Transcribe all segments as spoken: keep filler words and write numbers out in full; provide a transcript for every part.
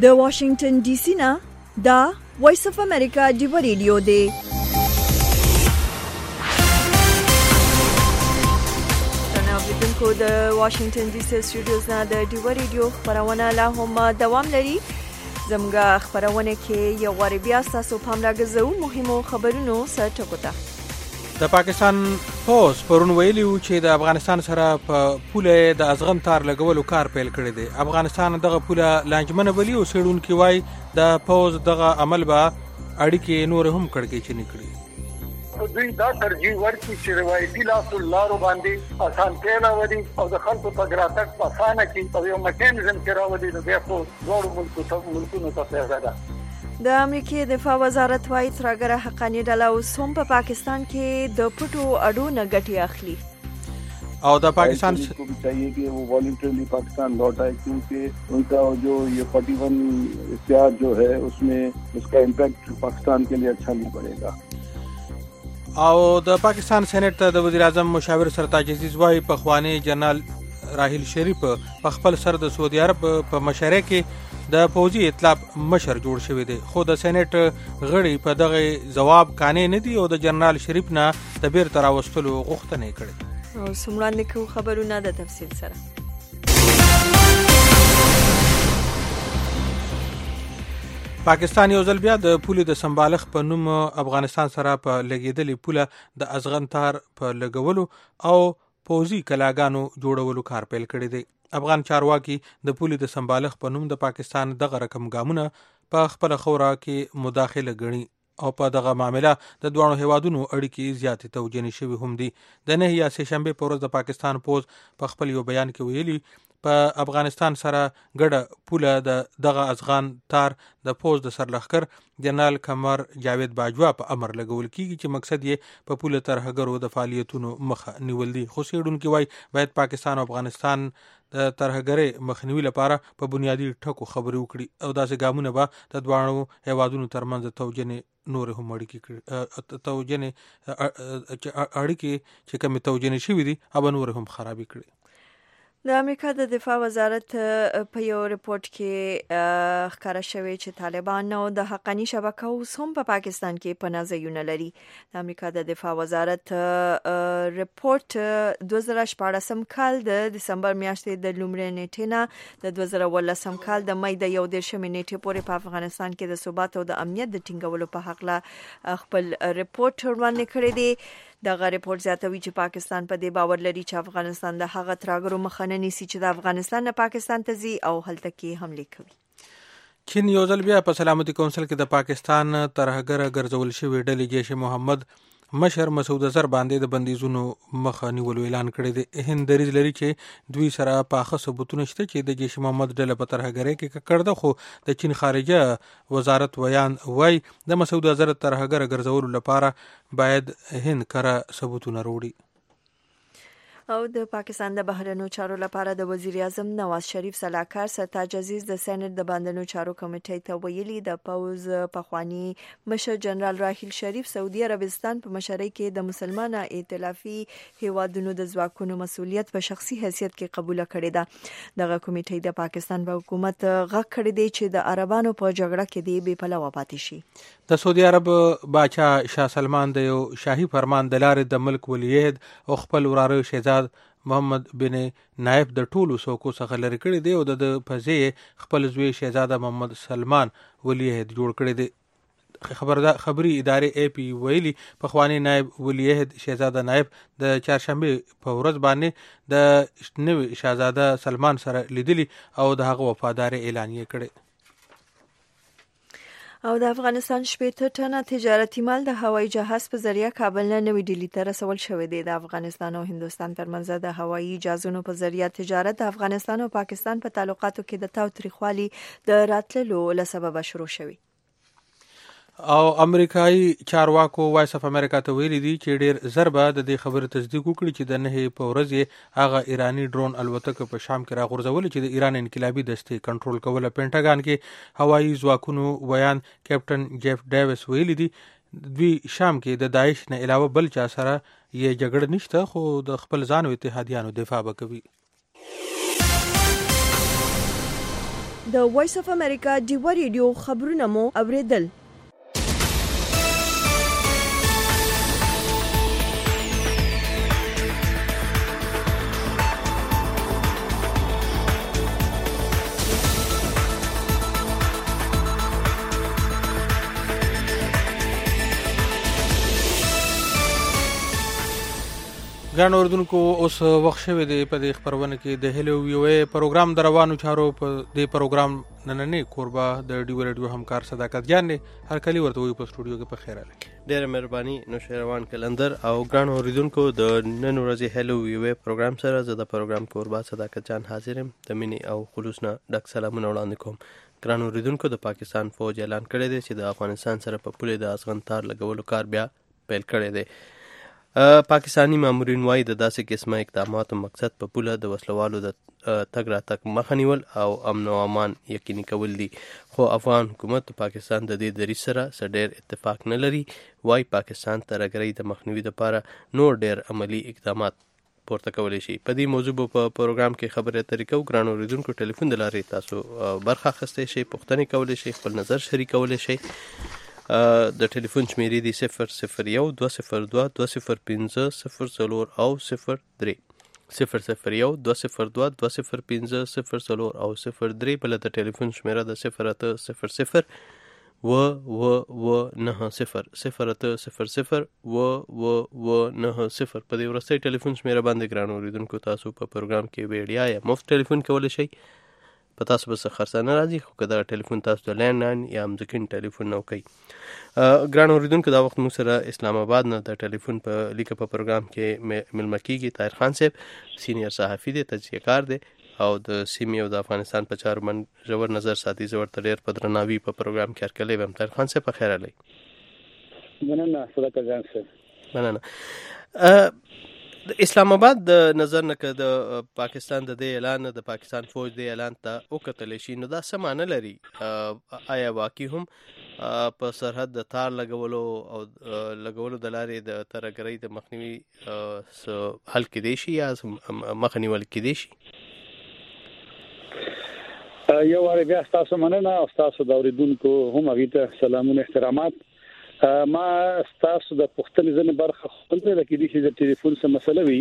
د واشنگټن ډي سي نه دا وایس اف امریکا ډیو ریډیو دی. اوریدونکو د واشنگټن ډي سي سټوډیوز نه د ډیو ریډیو خبرونه لا هم دوام لري. زموږ خبرونه کې یو غوړ بیا تاسو پام راغزو مهمو خبرونو سره ټکوته. د پاکستان پوز پرون ویلي و چې د افغانستان سره په پوله د ازغن تار لګولو کار پیل کړی دی. افغانستان دغه پوله لانجمنه بلی او سیډونکو وای د پوز دغه عمل به اړیکې نور هم کړکې چني کړي. دوی دا ترجیح ورکړي چې روایتي لاسو لارو باندې اسانتیا راوړي او د خلکو په ګراتک په اسانه کې او یو میکانیزم کې راوړي نو بیا خو ډېر ملکو ته ملکونو ته پیدا ده. د امریکای دفاع وزارت وايي ترګره حقاني ډله اوس هم په پاکستان کې د پټو اډو نه ګټي اخلي او د پاکستان کو بھی چاہیے کہ وہ والنٹرلی پاکستان لوٹ آئے کیونکہ ان کا جو یہ فورٹی ون اشتہار جو ہے اس میں اس کا امپیکٹ پاکستان کے لیے اچھا نہیں پڑے گا. او د پاکستان سېنات ته د وزیر اعظم مشاور سرتاج عزیز وايي په خواني جنرال راحیل شریف په خپل سر د سعودي عرب په مشره کې د پوځي ائتلاف مشر جوړ شوی دی خو د سېنات غړي په دغه جواب کانې نه دی او د جنرال شریف نه د بیرته راوستلو غوښتنه کړې. او سمړاندې کو خبرونه د تفصیل سره. پاکستان یو ځل بیا د پولې د سمبالښ په نوم افغانستان سره په لګیدلې پوله د ازغن تار په لګولو او پوځي کلاګانو جوړولو کار پیل کړی دی. افغان چارواکي د پولې د سمبالښ په نوم د پاکستان دغه رقم ګامونه په خپل خورا کې مداخله غني او په دغه معاملې د دوه هیوادونو اړیکې زیاتې توجیه شوي هم دي. د نه یا سه شنبه په ورځ د پاکستان پوز په خپل یو بیان کې ویلي په افغانستان سره ګډه پوله د دغه ازغان تار د پوز د سرلخکر جنرال قمر جاوید باجوا په امر لګول کیږي چې مقصد یې په پوله ترهګرو د فعالیتونو مخه نیول دي. خو سیډونکو وای باید پاکستان او افغانستان د ترهګرۍ مخنیوي لپاره په بنیادی ټکو خبرې وکړي او داسې ګامونه به د دوه هیوادونو ترمنځ توجنه نور هم اړیکې توجنه اړیکې چې کوم توجنه شوې دي هغه نور هم خرابې کړي. د امریکا د دفاع وزارت په یو ریپورت کې ښکاره شوی چې طالبان او د حقانی شبکه اوس هم په پاکستان کې پناه ځایونه لري. د امریکا د دفاع وزارت ریپورت دوه زره شپاړسم کال د دسمبر میاشتې د لومړۍ نیټې نه د دوه زره اوولسم کال د مې د یو دېرشمې نیټې پورې په افغانستان کې د ثبات او د امنیت د ټینګولو په حق له خپل ریپورت وړاندې کړی دی. دغه ریپورت زیاتوي چې پاکستان په دې باور لري چې افغانستان د هغه ترګرو مخه نه نیسي چې د افغانستان نه پاکستان ته ځي او هلته کې حمله کوي. چین یو ځل بیا په سلامتي کونسل کې د پاکستان ترهګر ګرځول شوی ډلې جیش محمد مشر مسعود اظهر باندې د بندیزونو مخه نیولو اعلان کړی دی. هند دریځ لري چې دوی سره پاخه ثبوتونه شته چې د جیش محمد ډله په ترهګرۍ کې کړده خو د چین خارجه وزارت ویان وای د مسعود اظهر ترهګر ګرځولو لپاره باید هند کره ثبوتونه وروړي. او د پاکستان د بهرنیو چارو لپاره د وزیر اعظم نواز شریف سلاکار سرتاج عزیز د سېنات د باندنیو چارو کمیټې ته ویلي د پوز پخوانی مشر جنرال راحیل شریف سعودي عربستان په مشرۍ کې د مسلمانه ائتلافي هیوادونو د ځواکونو مسؤلیت په شخصي حیثیت کې قبول کړی ده. دغه کمیټې د پاکستان په حکومت غږ کړی دی چې د عربانو په جګړه کې دی بې پلوه پاتې شي. د سعودي عرب باچا شاه سلمان د یو شاهي فرمان د لارې د ملک ولیعهد او خپل وراره شهزاد محمد بن نایف د ټولو څوکو څخه لري کړی دی او د فزې خپل زوی شهزاده محمد سلمان ولیعهد جوړ کړی دی. خبردار خبري ادارې اي پي ویلي په خواني نائب ولیعهد شهزاده نایف د چهارشنبه په ورځ باندې د نوي شهزاده سلمان سره لیدلی او د هغه وفادار اعلان یې کړی. او د افغانستان شپېته ټنه تجارتي مال د هوایي جهاز په ذریعہ کابل نه نوې ډیلی ته رسول شوی دی. د افغانستان او هندوستان ترمنځ د هوایي جهازونو په ذریعہ تجارت د افغانستان او پاکستان په تعلقاتو کې د تاوتریخوالي د راتللو له سببه شروع شوی. او امریکایي چارواکو وایس اف امریکا ته ویلي دي چې ډیر ضربه د دې خبره تصدیق وکړي چې د نه په ورځ هغه ایرانی ډرون الوتکه په شام کې راغورځول چې د ایران انقلابي دستې کنټرول کوله. پینټاګان کې هوایي ځواکونو ویان کیپټن جیف ډیویس ویلي دي دوی شام کې د داعش نه علاوه بل چا سره یې جګړه نشته خو د خپل ځان او اتحادیانو دفاع وکوي. د وایس اف امریکا ډیوا ریډیو خبرونه مو اوریدل. ګران اوردونکو اوس وخت شوی دی په دې خبرونه کې د هلو ویو پروګرام دروانو چارو په دې پروګرام نننې کوربه د ډیو ریډیو همکار صداقت جان نه هر کلی ورته وي په سټوډیو کې په خیر اله. ډېر مهرباني نوشیروان کلندر او ګران اوردونکو د نن ورځې هلو ویو پروګرام سره زه د پروګرام کوربه صداقت جان حاضرم. د مینې او خلوص نه ډک سلامونه وړاندې کوم. ګران اوردونکو د پاکستان فوج اعلان کړی دی چې د افغانستان سره په پوله د ازغن تار لګولو کار بیا پیل کړی دی. پاکستانی مامورین وایي د داسې قسمه اقداماتو مقصد په پوله د وسلوالو د تګ راتګ مخه نیول او امن او امان یقیني کول دي. خو افغان حکومت پاکستان د دې دریځ سره څه ډېر اتفاق نه لري. وایي پاکستان ترهګرۍ د مخنیوي لپاره نور ډېر عملی اقدامات پورته کولی شي. په دې موضوع په پروګرام کې خبرې اترې کوو. ګران اوریدونکو ټلیفون د لارې تاسو برخه اخیستی شئ، پوښتنې کولی شئ، خپل نظر شریکولی شئ. د ټلیفون شمیرې دی صفر صفر یو دوه صفر دوه دوه صفر پنځه صفر څلور او صفر درې صفر صفر یو دوه صفر دوه دوه صفر پنځه صفر څلور او صفر درې. بله د ټلیفون شمیره د صفر اته صفر صفر و و و نه صفر صفر اته صفر صفر و و و نه صفر. په دې وروستۍ ټلیفون شمیره باندې ګران اوریدونکو تاسو په پروګرام کې ویډیا یا مفت ټلیفون کولی شئ. په تاسو به څه خرڅه نه راځي، خو که دا ټلیفون تاسو د لینډ لاین یا مځکین ټلیفون نه کوي. ګران اوریدونکو دا وخت موږ سره اسلام آباد نه د ټلیفون په لیکه په پروګرام کې مېلمه کېږي طاهر خان صاحب، سینیر صحافي دی، تجزیه کار دی او د سیمې او د افغانستان په چارو باندې ژور نظر ساتي. زه ورته ډېر په درناوي په پروګرام کې هرکلی ویم. طاهر خان صاحب په خیر راغلی. مننه صداقت جان صاحب. مننه. د اسلام آباد د نظر نه که د پاکستان د دې اعلان د پاکستان فوج د اعلان ته وکتلی شي نو دا څه معنی لري؟ آیا واقعي هم په سرحد د تار لګولو او لګولو د لارې د ترهګرۍ د مخنیوي حل کېدی شي یا مخه نیول کېدی شي؟ یو وارې بیا ستاسو مننه او ستاسو د اورېدونکو هم هغې ته سلامونه احترامات. ما ستاسو د پوښتنې ځینې برخه خپله ده کېدای شي د ټلیفون څه مسله وي،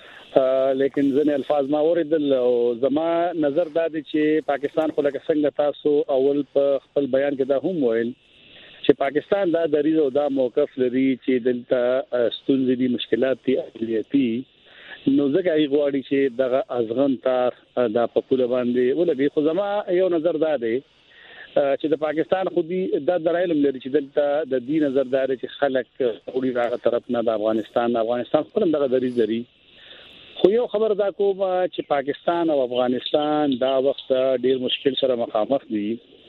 لیکن ځینې الفاظ ما واورېدل او زما نظر دا دی چې پاکستان خو لکه څنګه تاسو اول په خپل بیان کې دا هم ویل چې پاکستان دا دریځ او دا موقف لري چې دلته ستونزې دي، مشکلات دي امنیتي، نو ځکه هغې غواړي چې دغه ازغن تار دا په پوله باندې ولګي. خو زما یو نظر دا دی چې د پاکستان خو دې دا درایل لري چې دلته د دې نظر دا دی چې خلک وړي راغه طرف نه د افغانستان افغانستان خپل دغه دریځ لري. خو یو خبر دا کوم چې پاکستان او افغانستان دا وخت ډیر مشکل سره مخامخ دي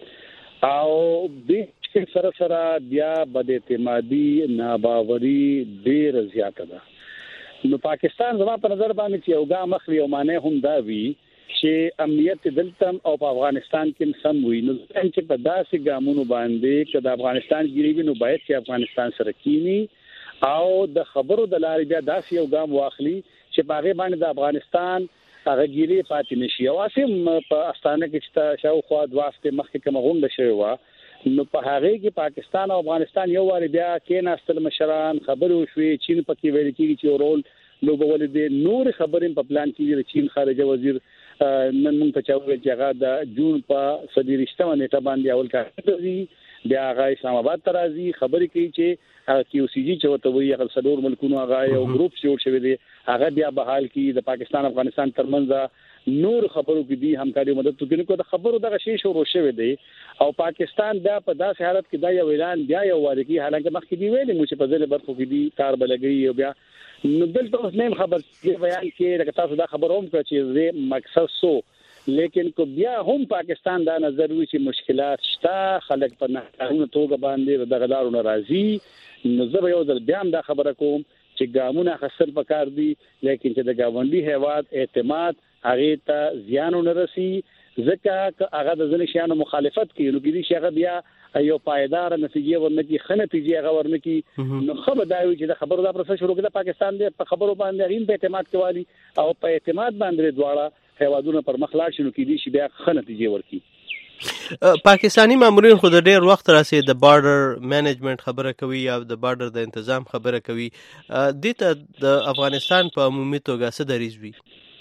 او د مشکل سره سره بیا بد اعتمادي ناباوري ډیر زیاته ده. نو پاکستان زما په نظر باندې چې یو ګام مخوي او معنی هم دا وي چې امنیت دلته او په افغانستان کې سم وي. نو چې په داسې ګامونو باندې چې د افغانستان ګریوي نو باید چې افغانستان سره کینی او د خبرو د لارې بیا داسې یو ګام واخلي چې په هغې باندې د افغانستان هغه ګیري پاتې نشي. او اسیم په استانه کې چې شاوخوا دوه هفتې مخکې کومه غونډه شوې وه نو په هغې کې پاکستان او افغانستان یو وارې بیا کېناستل مشران، خبرې وشوې، چین پکې ویل کېږي چې یو رول لوبولی دی، نورې خبرې په پلان کې د چین خارجه وزیر نن موږ ته چا وویل چې هغه د جون په څلېرویشتمه نیټه باندې اول کار ځي، بیا هغه اسلام آباد ته راځي، خبرې کوي چې هغه کیو سی جي چې ورته وایي هغه څلور ملکونو هغه یو ګروپ جوړ شوی دی، هغه بیا بحال کړي، د پاکستان افغانستان ترمنځ نور خبرو کې دي همکاري مدد کوي. نو د خبرو دغه شی شروع شوی دی او پاکستان بیا په داسې حالت کې دا یو اعلان بیا یو واري کوي، حالانکه مخکې دی ویلي مو چې په ځینې برخو کې دي کار به لګوي. او بیا نو دلته اوس نیم خبر بیان کې لکه تاسو دا خبر هم کړه چې زه مقصد سو، لیکن کو بیا هم پاکستان دا نظر وی چې مشکلات شته، خلک په ناقانونه توګه باندې دغه لارو ناراضي. نو زه یو ځل بیا هم دا خبره کوم چې ګامونه اخیستل پکار دي، لیکن چې د ګاونډي هیواد اعتماد هغه ته زیان نه رسي، ځکه هغه د ځینې شیانو مخالفت کوي نو کېدای شي هغه بیا یو پایدار نتیجې ورنکي، ښه نتیجې هغه ورنکي. نو ښه به دا وي چې د خبرو دا پروسه شروع کړي د پاکستان د په خبرو باندې هغې په اعتماد کوالي او په اعتماد باندې دواړه هیوادونه پر مخ لاړ شي نو کېدای شي بیا ښه نتیجې ورکړي. پاکستانی مامورین خو د ډیر وخت راسي د بارډر مینجمنت خبره کوي یا د بارډر د تنظیم خبره کوي، دې ته د افغانستان په عمومي توګه څه دریځ وي؟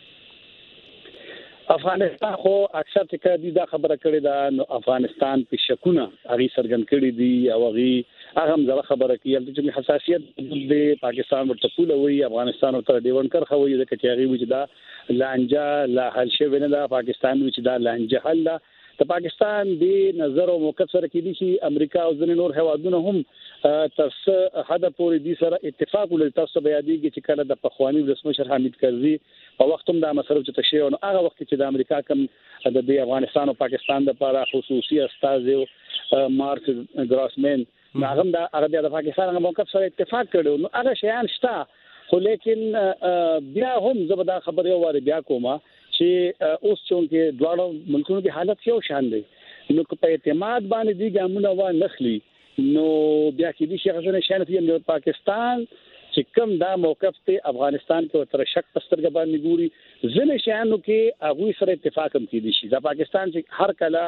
افغانستان خو اکثر چې دا خبره کړې ده نو افغانستان په شکونه هغه سرګن کړی دي او هغه هغه زړه خبره کوي چې حساسیت د پاکستان ورته پوله وي، افغانستان ورته ډیون کرخه وي ځکه چې هغه وي چې دا لانجه لا حل شوی نه ده، پاکستان وي چې دا لانجه حل ده. د پاکستان د نظر او موقف سره کې دي چې امریکا او ځینې نور هیوادونه هم تر څه حد پورې دي سره اتفاق ولري. تاسو به یادېږي چې کله د پخوانی ولسمشر حامد کرزي په وخت هم دا مسله چې تشریح او هغه وخت چې د امریکا کوم د افغانستان او پاکستان لپاره خصوصي استازي مارک ګراسمن هغه دا هغه د پاکستان هغه موقف سره اتفاق کړو، نو هغه شیان شته. خو لیکن بیا هم زبدا خبره واره بیا کومه چې اوس چې دواړو ملکونو کې حالت یو شان دی، نو په اعتماد باندې دي ګامونه و نخلي، نو بیا کې دي چې غزنه شان په پاکستان چې کوم دا موقف ته افغانستان کې تر شک پسترګ باندې ګوري ځنه شانو کې هغه سره اتفاق هم کیدي شي. دا پاکستان چې هر کله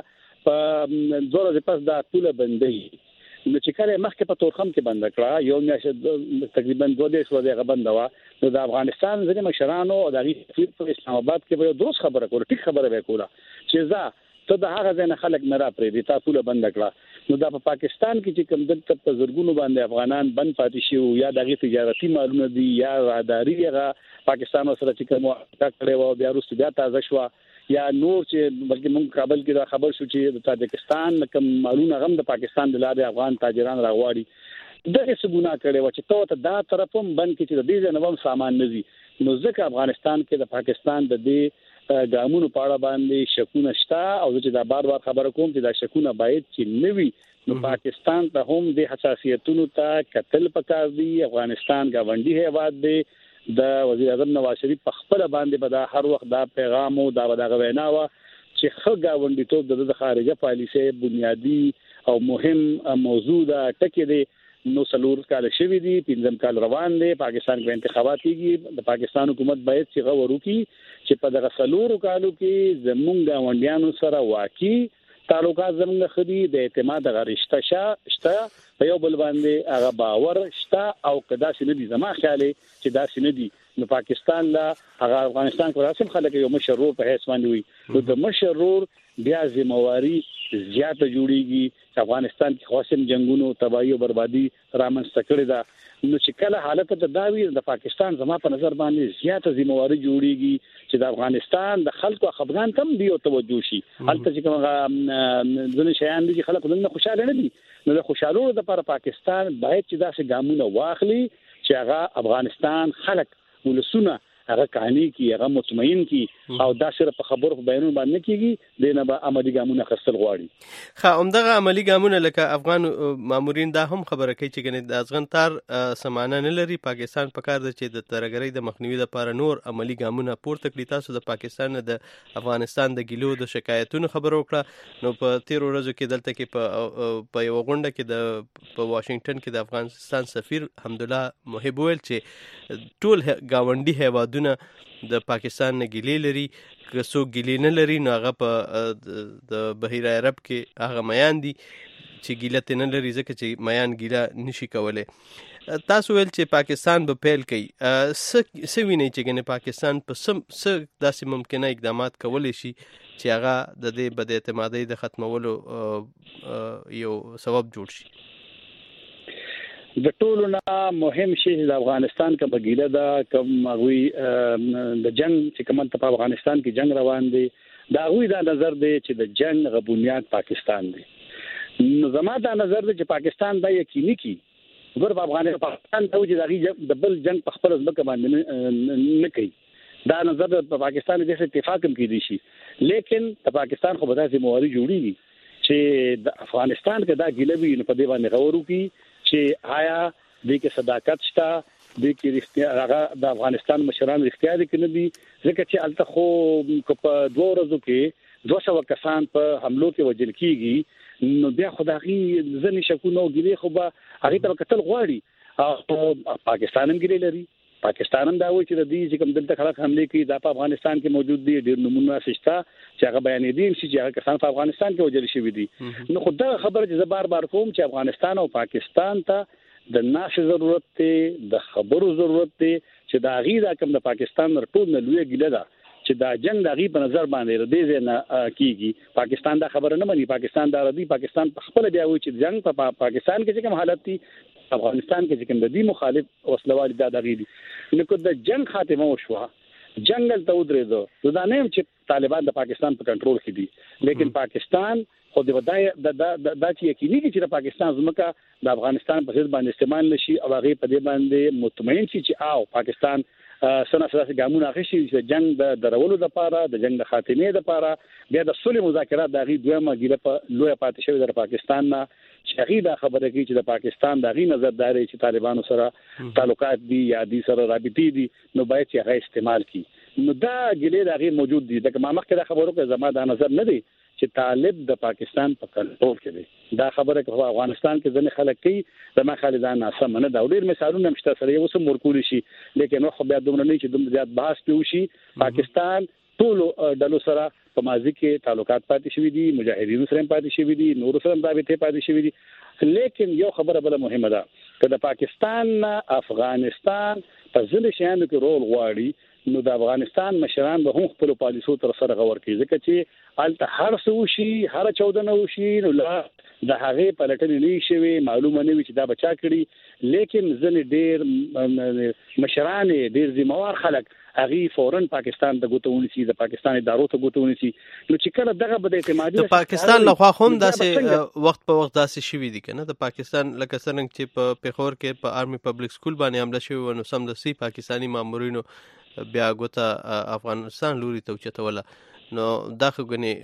په دوره د پس دا ټوله بندي نو چې کله مخکې په تورخم کې بند کړه یو میاشت تقریبا دوه دیش ورځې غبند و، نو د افغانستان ځینې مشرانو او د سفیر په اسلام آباد کې به درست خبره کوله، ټیک خبره به کوله چې ځا ته د هغه ځای خلک نه را پرې دي تا ټول بند کړه. نو دا په پاکستان کې چې کوم دلته په زرګونو باندې افغانان بند پاتې شي یا دغه تجارتي مالونه دي یا راداري هغه پاکستان سره چې کوم کړي و بیا وروسته بیا تازه شو یا نور چې بلکې موږ کابل کې دا خبر شو چې د تاجکستان کوم مالونه غم د پاکستان د لارې افغان تاجران راغواړي دغه څه ګناه کړي و چې ته دا طرفم بند کې چې د دې نوم سامان نزي. نو ځکه افغانستان کې د پاکستان د دې ګامونو په اړه باندې شکونه شته او چې دا بار بار خبره کوم چې دا شکونه باید چې نوي، نو پاکستان ته هم د حساسیتونو ته قتل پکار دی. افغانستان گاونډي هیواد دی، د وزیر اعظم نواز شریف په خپل باندې به دا هر وخت دا پیغام او دا د غوینا و چې خو گاونډي ټول د خارجه پالیسي بنیادی او مهم موضوع دا ټکی دی. نو سلور کال شوی دی، پنځم کال روان دی، پاکستان کې انتخابات کیږي، د پاکستان حکومت باید چې غوړو کی چې په دغه سلور کالو کې زمونږ گاونډیانو سره واقعي تعلقات زمونږ خدي د اعتماد غریشته شته په یو بل باندې هغه باور شته او کدا سینه دي زما خیالي چې دا سینه دي نو پاکستان لا هغه افغانستان کې راسم خلک یو مشرور په هیڅ باندې وي، نو د مشرور بیا ذمہواری زیاته جوړیږي. افغانستان کې خاصم جنگونو تباہی او بربادي رامنځته کړې ده، نو چې کله حالت ته دا وی د پاکستان زما په نظر باندې زیاته ذمہواری جوړیږي چې د افغانستان د خلکو افغان تم دی او توجه شي. هلته چې کوم ځنه شیان دي خلک ولنه خوشاله نه دي، نو د خوشالو لپاره پاکستان باید چې داسې ګامونه واخلي چې هغه افغانستان خلک ولسونه هغه کہانی کی هغه مطمئن کی او دا صرف په خبرو په بیانونو باندې کیږي دینه به عملی ګامونه خپل غواړي. خا همدغه عملی ګامونه لکه افغان مامورین دا هم خبره کوي چې ګنې د افغان تر سمانه نه لري، پاکستان په کار د چې د ترګری د مخنیوي لپاره نور عملی ګامونه پورته کړي. تاسو د پاکستان د افغانستان د ګیلو د شکایتونو خبر وکړه، نو په تیر ورځو کې دلته کې په په یو غونډه کې د په واشنگټن کې د افغانستان سفیر حمدالله محب ویل چې ټول گاونډي هیواد د پاکستان نه ګیلې لري، که څوک ګیلې نه لري نو هغه په د بحیره عرب کې هغه میان دي چې ګیله نه لري ځکه چې میان ګیله نشي کولی. تاسو ویل چې پاکستان به پیل کوي، څه وینئ چې ګنې پاکستان په څه داسې ممکنه اقدامات کولی شي چې هغه د دې بد اعتمادۍ د ختمولو یو سبب جوړ شي؟ د ټولو نه مهم شی د افغانستان کا بګیله دا کوم غوي د جنگ چې کوم په افغانستان کې جنگ روان دی دا غوي دا نظر دی چې د جنگ غو بنیاد پاکستان دی. نو زما دا نظر دی چې پاکستان دا یقیني کی ګور په افغانستان ته چې د بل جنگ په خپل ځمکه باندې نه کوي، دا نظر په پاکستان کې اتفاق هم کیدی شي، لیکن د پاکستان خو به داسې موارد جوړیږي چې د افغانستان کې دا ګیله وي نو په دې باندې غوړو کی چې آیا د کې صداقت شته، د کې رښتیا هغه د افغانستان مشران رښتیا دي کنه دي، ځکه چې الته خو په دوه ورځو کې دوه سوه کسان په حملو کې وژل کیږي، نو بیا خدایي ځنې شکونه او ګیلې خو به هغه ته قتل غواړي او پاکستان هم ګیلې لري پاکستان هم دا وایي چې د دې چې کوم دلته خلک حمله کوي دا په افغانستان کې موجود دي ډېر نمونه شته چې هغه بیان دي چې هغه کسان په افغانستان کې وجل شوی دي نو خو دا خبره چې زه بار بار کوم چې افغانستان او پاکستان ته د ناش ضرورت دی د خبرو ضرورت دی چې دا غي دا کوم د پاکستان ټول نه لوی ګیله ده چې دا جنگ د غي په نظر باندې ردی نه کیږي پاکستان دا خبره نه مني پاکستان دا ردی پاکستان په خپل بیا وایي چې جنگ په پاکستان کې کوم حالت دي افغانستان کې کوم د دې مخالف وسلوال دا دغې دي نو کو د جنگ خاتمه وشوه جنگل ته ودرېدو دا نه چې طالبان د پاکستان په کنټرول کې دي لیکن پاکستان خو د ودای د د چې یقیني دي چې د پاکستان ځمکه د افغانستان په ضد باندې استعمال نشي او هغه په دې باندې مطمئن شي چې او پاکستان سنا سره ګامونه اخیشي چې جنگ د درولو لپاره د جنگ د خاتمه لپاره بیا د صلح مذاکرات د غي دویمه ګیله په لوی پاتې شوی د پاکستان نه چې غي دا خبره کوي چې د پاکستان د غي نظرداري چې طالبانو سره تعلقات دي یا دي سره رابطې دي نو باید چې هغه استعمال کړي نو دا ګیله د غي موجود دي د ما مخکې دا خبرو کې زما دا نظر نه دی چې طالب د پاکستان په کنټرول کې دی دا خبره په افغانستان کې ځنې خلک کوي د ما خالدان ناسم نه دا ډېر مثالونه مشته سره یو څه مرکول شي لیکن خو بیا دومره نه چې دومره زیات بحث پیو شي پاکستان ټول ډلو سره په ماضي کې تعلقات پاتې شوي دي مجاهدینو سره پاتې شوي دي نور سره رابطې پاتې شوي دي لیکن یو خبره بل مهمه ده چې د پاکستان افغانستان په ځینې شیانو کې رول غواړي نو د افغانستان مشران به هم خپل پالیسو تر سره غور کوي ځکه چې الته هر څه وشي هر چودنه وشي نو لا د هغه پلټنې نه شي معلومه نه وي چې دا بچا کړي لیکن ځنې ډېر مشران ډېر ذمہوار خلک هغه فورن پاکستان ته غوتهونی سي د پاکستان ادارو ته غوتهونی سي نو چې کله دغه بده اعتمادي د پاکستان لخوا هم داسې وخت په وخت داسې شوي دي کنه د پاکستان لکه څنګه چې په پیښور کې په آرمي پبلک سکول باندې حمله شوی ونو سم د سي پاکستانی مامورینو بیا غوته افغانستان لوري ته چتوله نو دا خو غني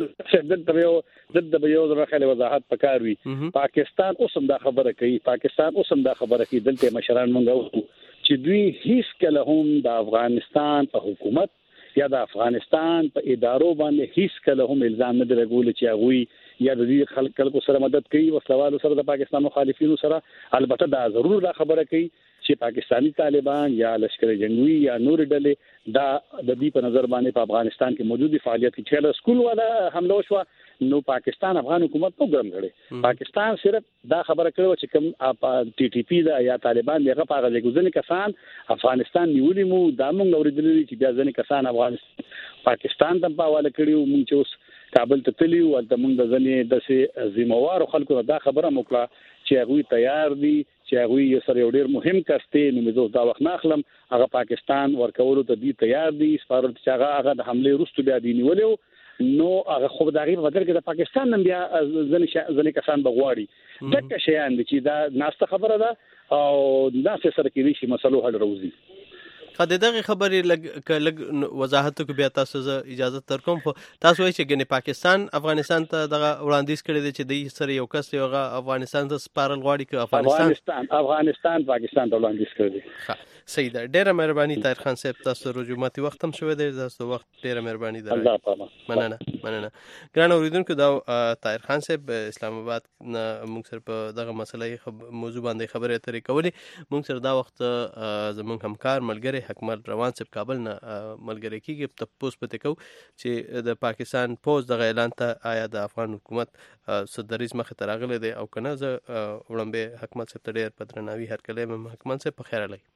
دلته یو دلته یو درخه وضاحت پکاروي پاکستان اوسم دا خبره کوي پاکستان اوسم دا خبره کوي دلته مشران مونږ چې دوی هیڅ کله هم د افغانستان په حکومت یا د افغانستان په ادارو باندې هیڅ کله هم الزام نه لګول چې هغه یا د دې خلک خلکو سره مدد کوي او سوالو سره د پاکستان مخالفینو سره البته دا ضرور دا خبره کوي چې پاکستانی طالبان یا لشکر جنگوي یا نور ډلې دا د دې په نظر باندې په افغانستان کې موجودي فعالیت چې له سکول والا حمله وشو نو پاکستان افغان حکومت په ګرم غړي پاکستان صرف دا خبره کړو چې کوم ټي ټي پی دا یا طالبان دغه په غږ ځنې کسان افغانستان نیولې مو دا موږ اوریدلې چې بیا ځنې کسان افغانستان پاکستان ته په حواله کړیو موږ چې کابل ته تلیو او د موږ د ځنې د ذمہوار خلکو دا خبره موکړه چې هغه تیار دي چې هغه یو سره یو ډیر مهم کسته نو مې دا وخت ناخلم هغه پاکستان ورکولو ته دی تیار دي سپارل چې هغه د حمله وروسته بیا دی نیولیو نو هغه خو د غیر بدل کې د پاکستان نن بیا ځنې ځنې کسان بغواړي دغه شیان دي چې دا ناسته خبره ده او ناس سره کې شي مسلو حل روزي خدای دغه خبرې لګ لګ وضاحت کو بیا تاسو اجازه تر کوم خو تاسو وایئ چې ګنې پاکستان افغانستان ته دغه وړاندیز کړی دی چې د سره یو کس یو افغانستان ته سپارل غواړي چې افغانستان افغانستان پاکستان ته وړاندیز کړی دی صحیح ده ډیره مهرباني طاهر خان صاحب تاسو رجوماتي وخت هم شوی دی تاسو وخت ډیره مهرباني ده الله پاما مننه مننه ګران اوریدونکو دا طاهر خان صاحب اسلام آباد موږ سره په دغه مسلې موضوع باندې خبرې اترې کولې موږ سره دا وخت زموږ همکار ملګری حکمل روان صاحب کابل نه ملګری کیږي ته پوس پته کو چې د پاکستان پوز د اعلان ته آیا د افغان حکومت صدریز مخ ته راغلی دی او کنه زه وړاندې حکمل صاحب ته ډیر پدرناوي هر کله حکمل صاحب په خیر لای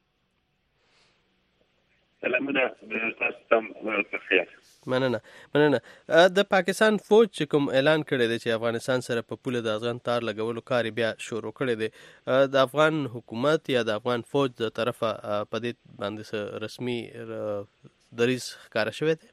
سلامونه تاسو ته په خیر مننه مننه د پاکستان فوج چې کوم اعلان کړی دی چې افغانستان سره په پوله د افغان تار لګولو کار بیا شروع کړی دی د افغان حکومت یا د افغان فوج د طرفه په دې باندې رسمي دریځ ښکاره شوی دی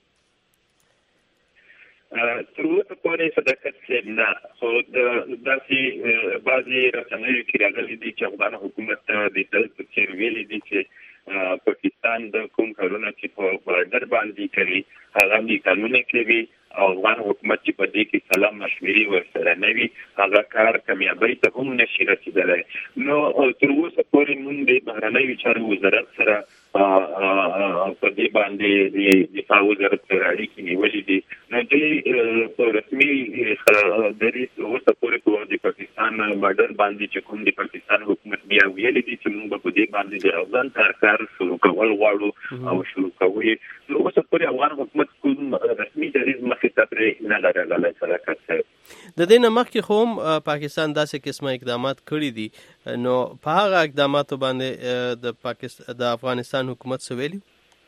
تر اوسه پورې صداقت کې نه خو د داسې بعضې رسنیو کې راغلي دي چې افغان حکومت د دې په څېر ویلي دي چې پاکستان د کوم کارونه چې په بارډر باندې کوي هغه دې قانوني کوي او افغان حکومت چې په دې کې سلام مشورې ورسره نه وي هغه کار کامیابی ته هم نشي رسېدلی نو تر اوسه پورې موږ د بهرنیو چارو وزارت سره په دې باندې د دفاع وزارت سره اړیکې نیولې دي نو دوی په رسمي دریځ اوسه پورې په د پاکستان افغانستان بارډر باندې چې کوم د پاکستان حکومت بیا ویلي دي چې موږ په دې باندې د افغان ترکار شروع کول غواړو او شروع کوي نو اوس پرې افغان حکومت کوم رسمي دریض مخې ته پرې نه لري صداقت سره د دې نه مخکې خو پاکستان داسې قسمه اقدامات کړي دي نو په هغه اقداماتو باندې د پاکستان د افغانستان حکومت څه ویلي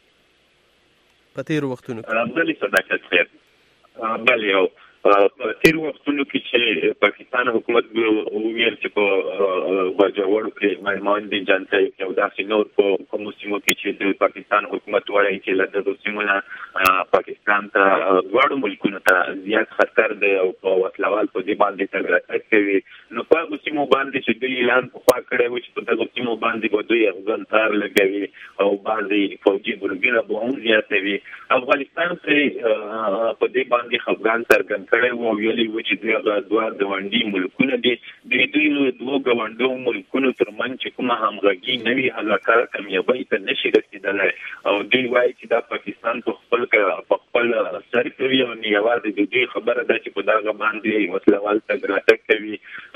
په تیرو وختونو کې بلې صداقت سره بلې او په تیر وختونو کې چې پاکستان حکومت ویل چې په وجوړو کې مېماندې جانته یو داسې نور په کوم سیمو کې چې د پاکستان حکومت وایي چې له دغه سیمو پاکستان ته ډوړو ملکونو ته زیات خطر دی او په وسلوال په دې باندې تګراتک کوي نو په هغه سیمو باندې چې دوی اعلان په خوا کړی و چې په دغه سیمو باندې به دوی افغان تار لګوي او بعضې فوجي ګروپونه به هم زیاتوي افغانستان پرې په دې باندې خفګان څرګند کړی و ویلي و چې دوی هغه دوه ګاونډي ملکونه دي دوی دوی له دوو ګاونډو ملکونو ترمنځ چې کومه همغږي نه وي هغه کار کامیابۍ ته نشي رسېدلی او دوی وایي چې دا پاکستان په خپل په خپل سر کوي او یوازې د دوی خبره ده چې په دغه باندې وسلوال تګ راتګ کوي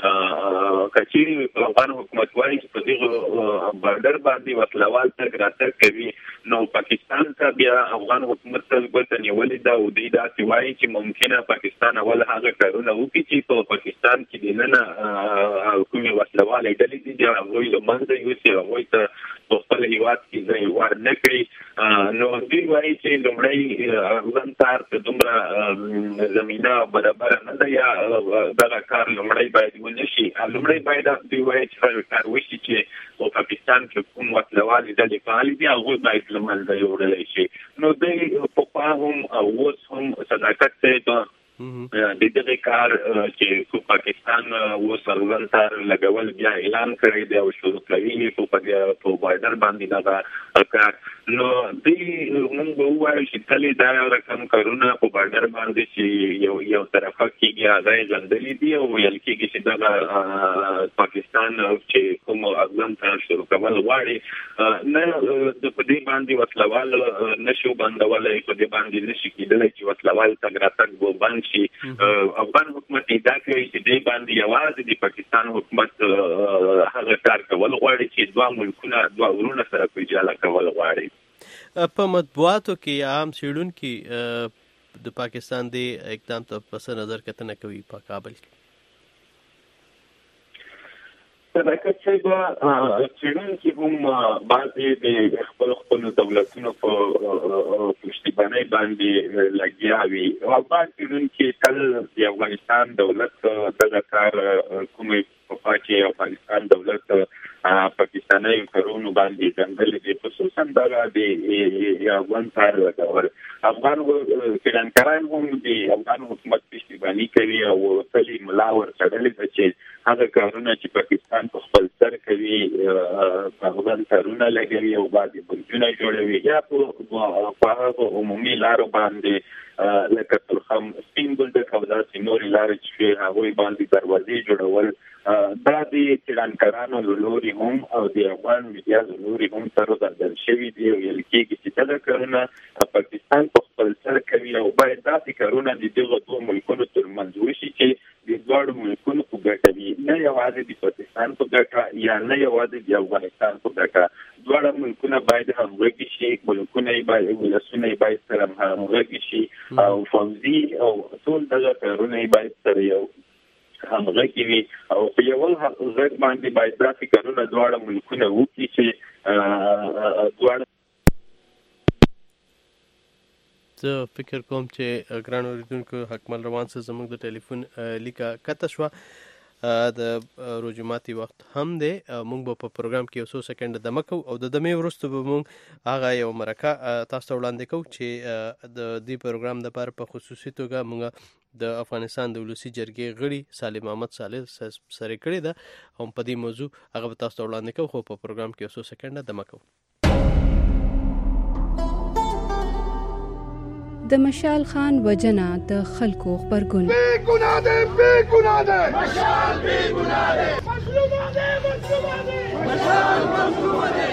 که چیرې افغان حکومت وایي چې په دغه بارډر باندې وسلوال تګ راتګ کوي نو پاکستان ته بیا افغان حکومت ته ګوته نیولې ده او دوی داسې وایي چې ممکنه پاکستان اول هغه کارونه وکړي چې په پاکستان کې د نن کومې وسلوالې ډلې دي چې هغوی له منځه یوسي هغوی ته په خپل هېواد کې ځای ور نه کړي نو دوی وایي چې لومړی افغان تار ته دومره زمینه برابره نه ده یا دغه کار لومړی باید ونه شي لومړی باید دوی وایي چې هغه کار وشي چې په پاکستان کې کوم وسلوالې ډلې فعالې دي هغوی باید له منځه یوړلی شي نو دوی پخوا هم او اوس هم صداقت ته د دغه کار چې پاکستان اوس افغان تار لګول بیا اعلان کړی دی او شروع کوي په په بارډر باندې دغه کار نو دوی موږ به ووایو چې کله دا رقم کارونه په بارډر باندې چې یو یو طرفه کېږي هغه یې غندلي دي او ویل کېږي چې دغه پاکستان چې کوم افغان تار شروع کول غواړي نه په دې باندې وسلوال نشو بندولی په دې باندې نشي کېدلی چې وسلوال تګ راتګ به بند شي افغان حکومت ادعا کوي چې دې باندې یوازې د پاکستان حکومت هغه کار کول غواړي چې دوه ملکونه دوه ورونه سره پیژاله کول غواړي په مطبوعاتو کې عام څېړونکي د پاکستان د اقدام ته پس نظر کتنه کوي په کابل کې صداقت صاحب څېړونکي هم بعضې د خپل خپلو دولتونو په پشتیبانۍ باندې لګیا وي او بعض څېړونکي تل د افغانستان دولت دغه کار کومې پخوا چې افغانستان دولت پاکستاني کارونو باندې ځنګلې دي خصوصا دغه د افغان تار لګول افغان څېړونکیان هم د افغان حکومت پشتیباني کوي او تل یې ملا ورتړلې ده چې هغه کارونه چې پاکستان په خپل سر کوي افغان تارونه لګوي او بعضې برجونه جوړوي یا په هغه عمومي لارو باندې لکه تلخم سپین بولدک او داسې نورې لارې چې وي هغوی باندې دروازې جوړول دا د څېړنکارانو له لوري هم او د افغان میډیا له لوري هم څرګندل شوي دي او ویل کېږي چې دغه کارونه پاکستان په خپل سر کوي او باید داسې کارونه د دغو دوو ملکونو ترمنځ وشي چې د دواړو ملکونو په ګټه وي نه یوازې د پاکستان په ګټه یا نه یوازې د افغانستان په ګټه دواړه ملکونه باید همغږي شي ملکونه یې باید ولسونه یې باید سره همغږي شي او فوزي او ټول دغه کارونه یې باید سره یو همغږي وي او په یو غږ باندې باید داسې کارونه دواړه ملکونه وکړي چې دواړه زه فکر کوم چې ګران اوریدونکو حکمل روان سره زموږ د ټلیفون لیکه کته شوه د روجماتي وخت هم دی موږ به په پروګرام کې یو څو سکنډ دمه کوو او د دمې وروسته به موږ هغه یو مرکه تاسو ته وړاندې کوو چې د دې پروګرام دپاره په خصوصي توګه موږ د افغانستان د ولسي جرګې غړي سالم احمد صالح سره کړې ده هم په دې موضوع هغه به تاسو ته وړاندې کوو خو په پروګرام کې یو څو سکنډ دمه کوو د مشال خان وجنه د خلکو خبرګون بے گناہ دے بے گناہ دے مشال بے گناہ دے مظلوم دے مظلوم دے مشال مظلوم دے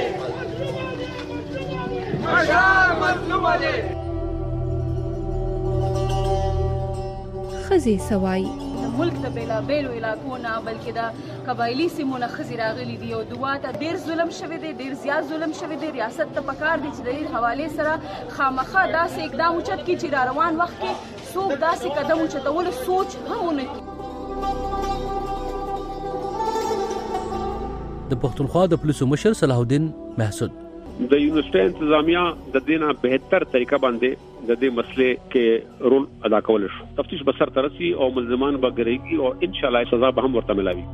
مشال مظلوم دے خزي سوای ملک ته بېلابېلو علاقو نه بلکې د قبایلي سیمو نه ښځې راغلي دي او دوا ته ډېر ظلم شوی دی، ډېر زیات ظلم شوی دی. ریاست ته پکار دی چې د دې حوالې سره خامخا داسې اقدام اوچت کړي چې را روان وخت کې څوک داسې قدم اوچتولو سوچ هم ونه کړي. د پښتونخوا د پولیسو مشر صلاح الدین محسود د یونیورسيټي انتظامیه د دینه بهتر طریقه باندې د دې مسلې کې رول ادا کول شو. تفتیش به سر ترسي او ملزمان به ګرېږي او ان شاء الله سزا به هم ورته ملاوي.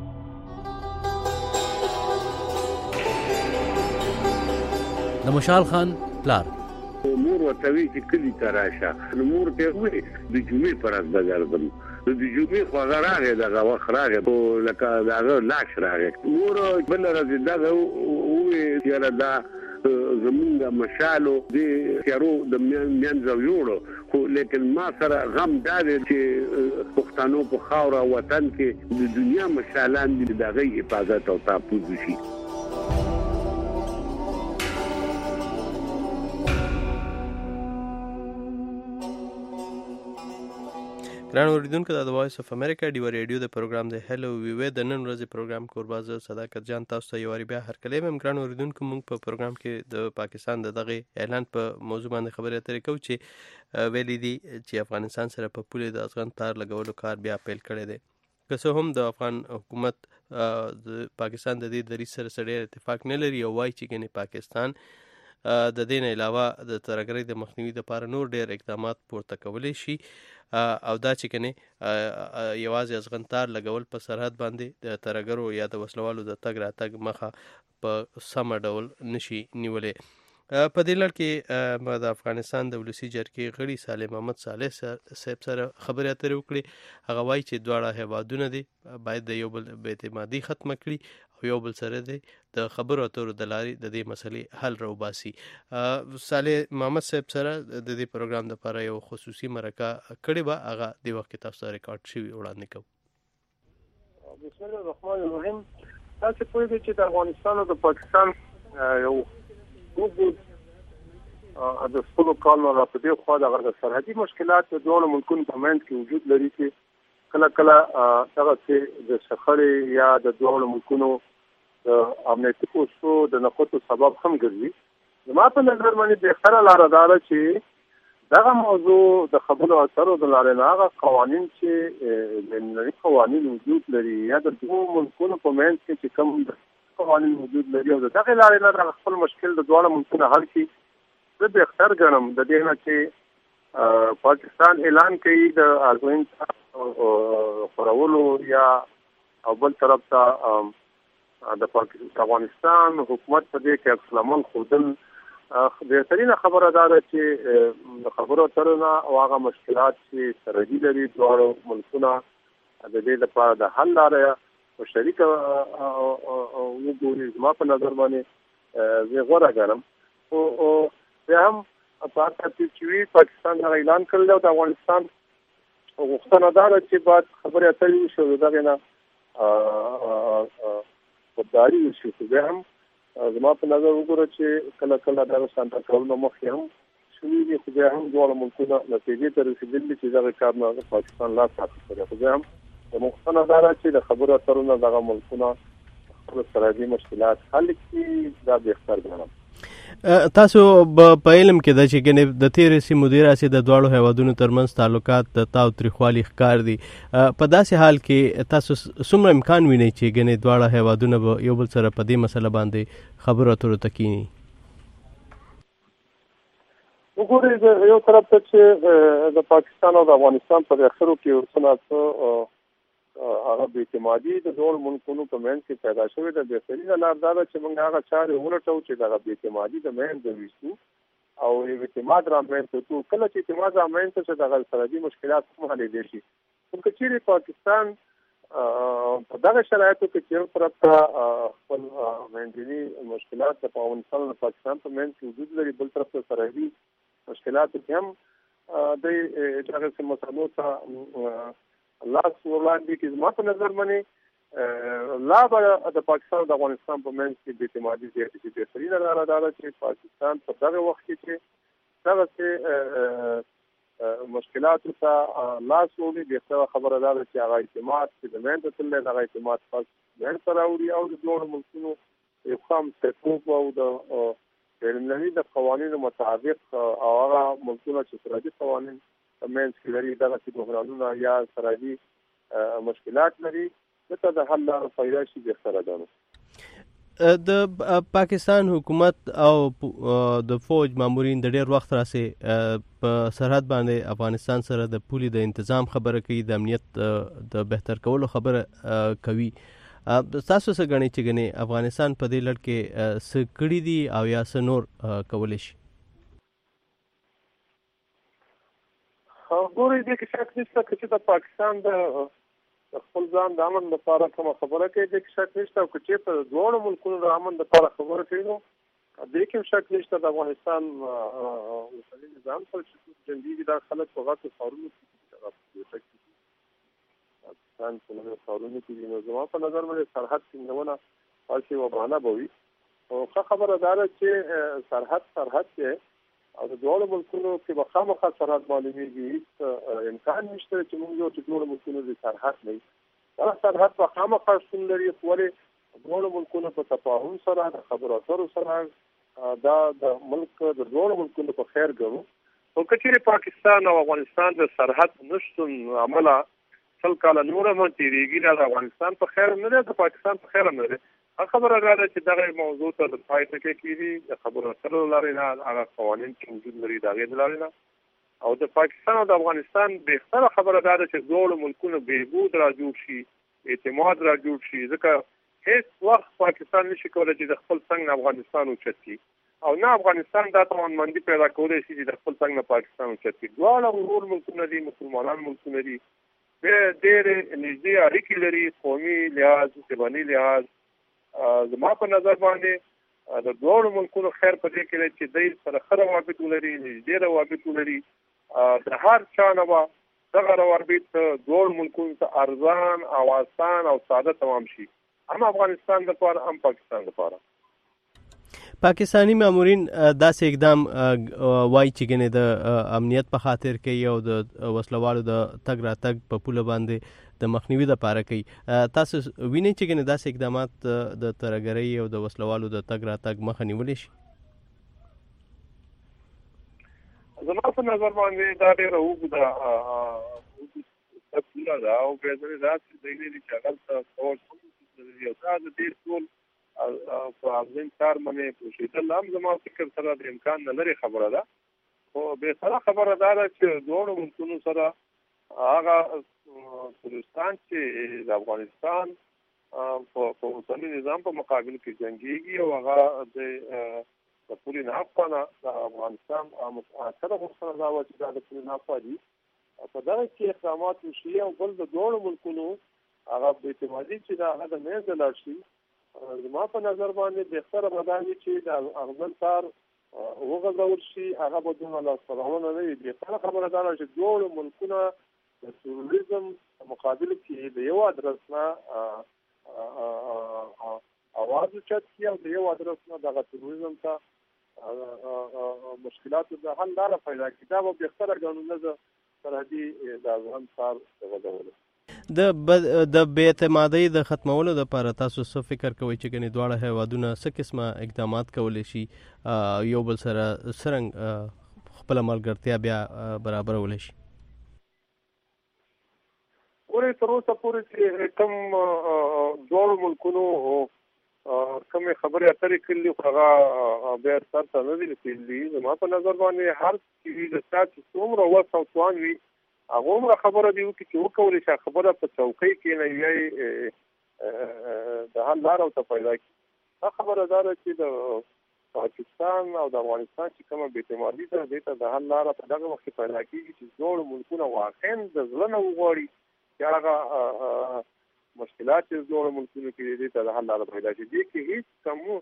د مشال خان پلار مور وتوی چې کلی ته راشه، مور ته وې د جمعې پر ورځ بګردم، د جمعې خو راغی دغه وخت راغی لکه دغه لاش راغی. مور بل ورځ دغه وې چې دا زمونږ مشالو د تیارو د منځو جوړو، خو لیکن ما سره غم دا دی چې پښتنو په خاوره وطن کې د دنیا مشالان دي دغه حفاظت او تحفظ شي. ګران اوریدونکو د وایس اف امریکا ډیو ریډیو د پروګرام د هلو وی وی د نن ورځې پروګرام کورباز صداقت جان تاسو ته یو ری بیا هر کله هم ګران اوریدونکو موږ په پروګرام کې د پاکستان د دغه اعلان په موضوع باندې خبرې اترې کوو چې ویلي دي چې افغانستان سره په پوله د افغان تار لګولو کار بیا پیل کړی دی. که څه هم د افغان حکومت د پاکستان د دې دریځ سره سره اتفاق نه لري او وایي چې ګنې پاکستان د دې نه علاوه د ترهګرۍ د مخنیوي لپاره نور ډېر اقدامات پورته کولی شي او دا چې کنه یوازې افغانتار لګول په سرحد باندې د ترهګرو یا د وسلوالو د تګ راتګ مخه په سم ډول نشي نیولې. په دې لړ کې د افغانستان د ولسی جرګې غړي صالح محمد صالح صاحب سره خبرې اترې وکړې. هغه وایي چې دواړه هیوادونه دي باید د یو بل بې اعتمادي ختمه کړي او یو بل سره دی د خبرو اترو د لارې د دې مسلې حل راوباسي. صالح محمد صاحب سره د دې پروګرام لپاره یو خصوصي مرکه کړې وه، هغه د وخت کې تاسو ته ریکارډ شوي وړاندې کوو. بسم الله الرحمن الرحیم. تاسو پوهیږئ چې د افغانستان او د پاکستان یو وګړو د خپلو کالونو را په دې خوا دغه سرحدي مشکلات د دواړو ملکونو په منځ کې وجود لري چې کله کله دغسې د شخړې یا د دواړو ملکونو د امنیتي پوستو د نښتو سبب هم ګرځي. زما په نظر باندې بهتره لاره دا ده چې دغه موضوع د خبرو اترو د لارې نه هغه قوانین چې بینالمللي قوانین وجود لري یا د دوو ملکونو په منځ کې چې کوم قوانین وجود لري او د دغه لارې نه د خپل مشکل د دواړو ملکونو حل کړي. زه بهتر ګڼم د دې نه چې پاکستان اعلان کوي د ازموین خورولو یا او بل طرف ته د افغانستان حکومت په دې کې عکس العمل ښودل. بهترینه خبره دا ده چې د خبرو اترو نه او هغه مشکلات چې سرحدي لري دواړو ملکونه د دې لپاره د حل لاره او شریکه وګوري. زما په نظر باندې زه غوره ګڼم. او بیا هم په هر ترتیب چې وي پاکستان هغه اعلان کړی او د افغانستان غوښتنه دا ده چې باید خبرې اترې وشي او د دغې نه خودداري وشي. خو بیا هم زما په نظر وګوره چې کله کله دغه سانټا کولو مخکې هم شوي دي، خو بیا هم دواړه ملکونه نتیجې ته رسېدلي چې دغه کار نه پاکستان لاس پاتې کړی. خو بیا هم د غوښتنه دا ده چې د خبرو اترو نه دغه ملکونه خپل سرحدي مشکلات حل کړي. دا بهتر ګڼم. تاسو په علم کې ده چې ګنې د تېرې سیمو د راسې د دواړو هیوادونو ترمنځ تعلقات د تاو تریخوالي ښکار دي. په داسې حال کې تاسو څومره امکان وینئ چې ګنې دواړه هیوادونه به یو بل سره په دې مسله باندې خبرو اترو ته کینی؟ وګورئ، یو طرف ته چې د پاکستان او د افغانستان په اخرو کې یو څه ناڅه هغه بې اعتمادي د دواړو ملکونو په منځ کې پیدا شوې ده. بهترینه لار دا ده چې موږ هغه چارې ولټوو چې دغه بې اعتمادي د منځه ویستو او یو اعتماد رامنځته کړو. کله چې اعتماد رامنځته شي دغه سرحدي مشکلات هم حلېدلی شي. خو که چیرې پاکستان په دغه شرایطو کې چې یو طرف ته خپل منځني مشکلات د افغانستان او پاکستان په منځ کې وجود لري، بل طرف ته سرحدي مشکلاتو کې هم د دغسې مسلو ته لاس وړاندې کې زما په نظر باندې لا به د پاکستان او د افغانستان په منځ کې بې اعتمادي زیاتې شي. بهترینه لاره دا ده چې پاکستان په دغه وخت کې چې دغسې مشکلاتو ته لاس وړي. بهتره خبره ده چې هغه اعتماد چې د منځ ته تللی هغه اعتماد پس منځ ته راوړي او د دواړو ملکونو یو ښه همسفرتوب او د بین‌المللي د قوانینو مطابق او هغه ملکونه چې سرحدي قوانین په منځ کې لري دغسې بحرانونه یا سرحدي مشکلات لري دته د حل لاره پیدا شي بهتره ده. د پاکستان حکومت او د فوج مامورین د ډیر وخت راسي په سرحد باندې افغانستان سره د پولي د تنظیم خبره کوي، د امنیت د بهتر کولو خبره کوي. تاسو څه غنئ چې غني افغانستان په دې لړ کې څه کړي دي او یا څه نور کولی شي؟ ګورئ دې کې شک نشته چې د پاکستان د خپل ځان د امن لپاره کومه خبره کوي، دې کې شک نشته. او که چېرته د دواړو ملکونو د امن لپاره خبره کوي نو دې کې شک نشته د افغانستان اوسني نظام سره چې جنګي دا خلک په غټو ښارونو کې پاکستان په نوو ښارونو کې دي. نو زما په نظر باندې سرحد ټینګونه هسې یوه بهانه به وي. او ښه خبره دا ده چې سرحد سرحد دی او د دواړو ملکونو کې به خامخا سرحد معلومېږي. هېڅ امکان نشته چې موږ یو چې دواړو ملکونو د سرحد نه وي. دغه سرحد به خامخا شتون لري، خو ولې دواړو ملکونو په تفاهم سره د خبرو اترو سره دا د ملک د دواړو ملکونو په خیر ګڼو. خو که چېرې پاکستان او افغانستان د سرحد نشتون امله سل کاله نور هم تېرېږي، دا د افغانستان په خیر نه دی، د پاکستان په خیر هم نه دی. خبره دا ده چې دغه موضوع ته د پای ټکی کېږي د خبرو اترو لارې نه، هغه قوانین چې موجود لري د هغې د لارې نه. او د پاکستان او د افغانستان بهتره خبره دا ده چې دواړو ملکونو بهبود را جوړ شي، اعتماد را جوړ شي. ځکه هېڅ وخت پاکستان نشي کولی چې د خپل څنګ نه افغانستان اوچت کړي او نه افغانستان دا توانمندي پیدا کولی شي چې د خپل څنګ نه پاکستان اوچت کړي. دواړه ورور ملکونه دي، مسلمانان ملکونه دي، ډېرې نږدې اړیکې لري، قومي لحاظ، ژبني لحاظ. زما په نظر باندې د دواړو ملکونو خیر په دې کې دی چې دوی سره ښه روابط ولري، نږدې روابط ولري. د هر چا نه به دغه روابط دواړو ملکونو ته ارزان او آسان او ساده تمام شي، هم افغانستان لپاره هم پاکستان لپاره. پاکستانی مامورین داسې اقدام وایي چې ګنې د امنیت په خاطر کوي او د وسلوالو د تګ راتګ په پوله باندې د مخنیوي لپاره کوي. تاسو وینئ چې ګنې داسې اقدامات د ترهګرۍ او د وسلوالو د تګ راتګ مخه نیولی شي؟ زما په نظر باندې دا ډېره اوږده پوله ده او بیا ځینې داسې ځایونه دي چې هغلته فوج هم او دا د دې ټول په افغان کار باندې پوښېدل هم زما فکر سره د امکان نه لرې خبره ده. خو بهتره خبره دا ده چې دواړو ملکونو سره هغه ترکستان چې د افغانستان په اوسني نظام په مقابل کې جنګېږي او هغه د پولي ناخوا نه د افغانستان اکثره غوښتنه دا وه چې دا د پولي ناخوا دي. په دغه کې اقدامات وشي او بل د دواړو ملکونو هغه بې اعتمادي چې د هغه د منځه لاړ شي. زما په نظر باندې بهتره به دا وي چې د اغزن تار وغځول شي، هغه به دومره لاسته راوړنه نه وي. بهتره خبره دا ده چې دواړو ملکونه د تروریزم په مقابل کې د یو ادرس نه اواز اوچت کړي او د یو ادرس نه دغه تروریزم ته مشکلاتو د حل لاره پیدا کړي. دا به بهتره ګڼو نه د سرحدي د اغزن تار د غځولو. د د بې اعتمادۍ د ختمولو لپاره تاسو څه فکر کوئ چې ګنې دواړه هیوادونه څه قسمه اقدامات کولی شي یو بل سره څرنګه خپله ملګرتیا بیا برابرولی شي؟ ګورئ تر اوسه پورې چې کوم دواړو ملکونو کومې خبرې اترې کړلي خو هغه بیا سر ته نه دي رسېدلي. زما په نظر باندې هر چې د چا چې څومره وس او توان وي هغه عمره خبره دې وکړي چې وکولی شي خبره په چوکۍ کې نه یې د حل لاره ورته پیدا کړي. دا خبره دا ده چې د پاکستان او د افغانستان چې کومه بې اعتمادي ده دې ته د حل لاره په دغه وخت کې پیدا کېږي چې دواړو ملکونه واقعا د زړه نه وغواړي چې هغه مشکلات چې دواړو ملکونو کې دې ته د حل لاره پیدا شي. دې کې هېڅ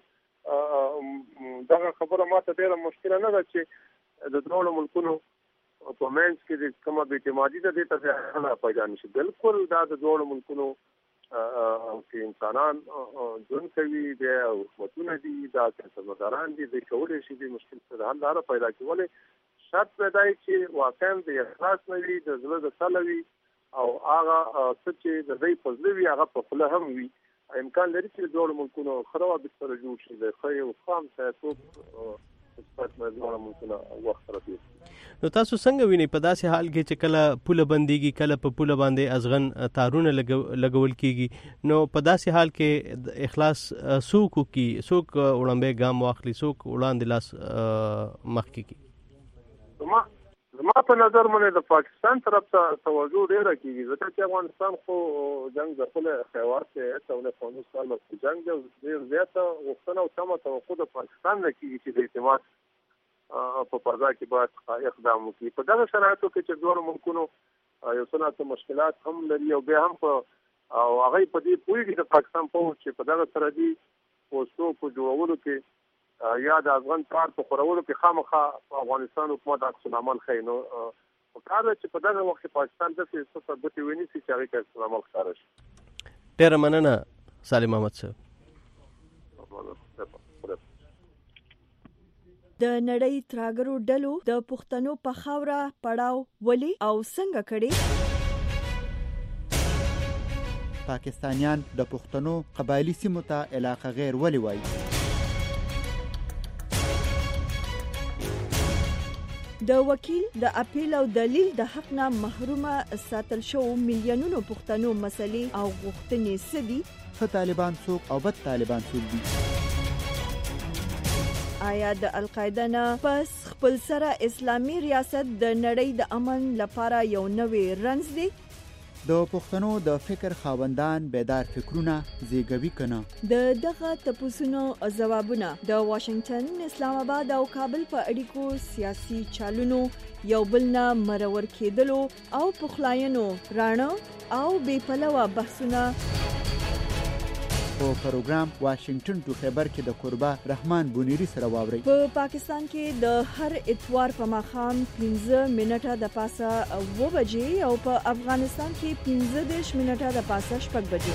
کوم دغه خبره ما ته ډېره مشکله نه ده چې د دواړو ملکونو په منځ کې د کومه بې اعتمادي ده دې ته حل پیدا نه شي. بلکل دا د دواړو ملکونو کې انسانان ژوند کوي، بیا حکومتونه دي، دا سیاستمداران دي، دوی کولی شي دې مشکل ته د حل لاره پیدا کړي. ولې شرط پیدا چې واقعا د اخلاص نه وي د زړه د تله وي او هغه څه چې د دوی په زړه وي هغه په خوله هم وي. امکان لري چې دواړو ملکونو ښه روابط سره جوړ شي د ښه یو خام سیاستوب دواړو ملکونو وخت سره دي. نو تاسو څنګه وینئ په داسې حال کې چې کله پوله بندېږي کله په پوله باندې ازغن تارونه لګول کېږي نو په داسې حال کې اخلاص څوک وکړي څوک وړاندې ګام واخلي څوک وړاندې لاس مخکې کړي؟ زما زما په نظر باندې د پاکستان طرف ته توجه ډیره کیږي ځکه چې افغانستان خو جنگ د خپل خیوات ته څونه پنځه سال په جنگ د ډیر زیاته وختونه او تمه توقع د پاکستان نه کیږي چې د اعتماد په فضا کې باید اقدام وکړي. په دغه شرایطو کې چې دوه ملکونو یو څه څه مشکلات هم لري او بیا هم په او هغه په دې پوهیږي د پاکستان په چې په دغه سره دي پوسټو په جوړولو کې یا د افغان کار په خورولو کې خامخا افغانستان حکومت عکس العمل ښیي. نو په کار چې په دغه وخت کې پاکستان داسې څه ثبوت ونیسي چې هغې کې عکس العمل ښکاره شي. ډېره مننه سالم احمد صاحب. د نړۍ تراګرو ډلو د پښتنو په خاوره پړاو ولې او څنګه کړي؟ پاکستانیان د پښتنو قبایلی سیمو ته علاقه غیر ولې وایي؟ د وکیل د اپیل او دلیل د حق نه محرومه ساتل شو میلیونونو پښتنو مسلې او غوښتنې سدي؟ ښه طالبان څوک او بد طالبان څوک دي؟ آیا د القاعده نه پس خپل سره اسلامي ریاست د نړۍ د امن لپاره یو نوې رنځ دی؟ د پښتنو د فکر خاوندان بیدار فکرونه زیږوي کنه؟ د دغه تپوسونو ځوابونه د واشنگټن، اسلام آباد او کابل په اړیکو سیاسي چالونو یو بل نه مرور کېدلو او پخلاینو راڼه او بې پلوه بحثونه په پروګرام واشنگټن ټو خبر کې د قربا رحمان بونیری سره واوري. په پاکستان کې د هر اتوار په ماښام پنځه منټه د پاسه اوه بجې او په افغانستان کې پنځه دېرش منټه د پاسه شپږ بجې.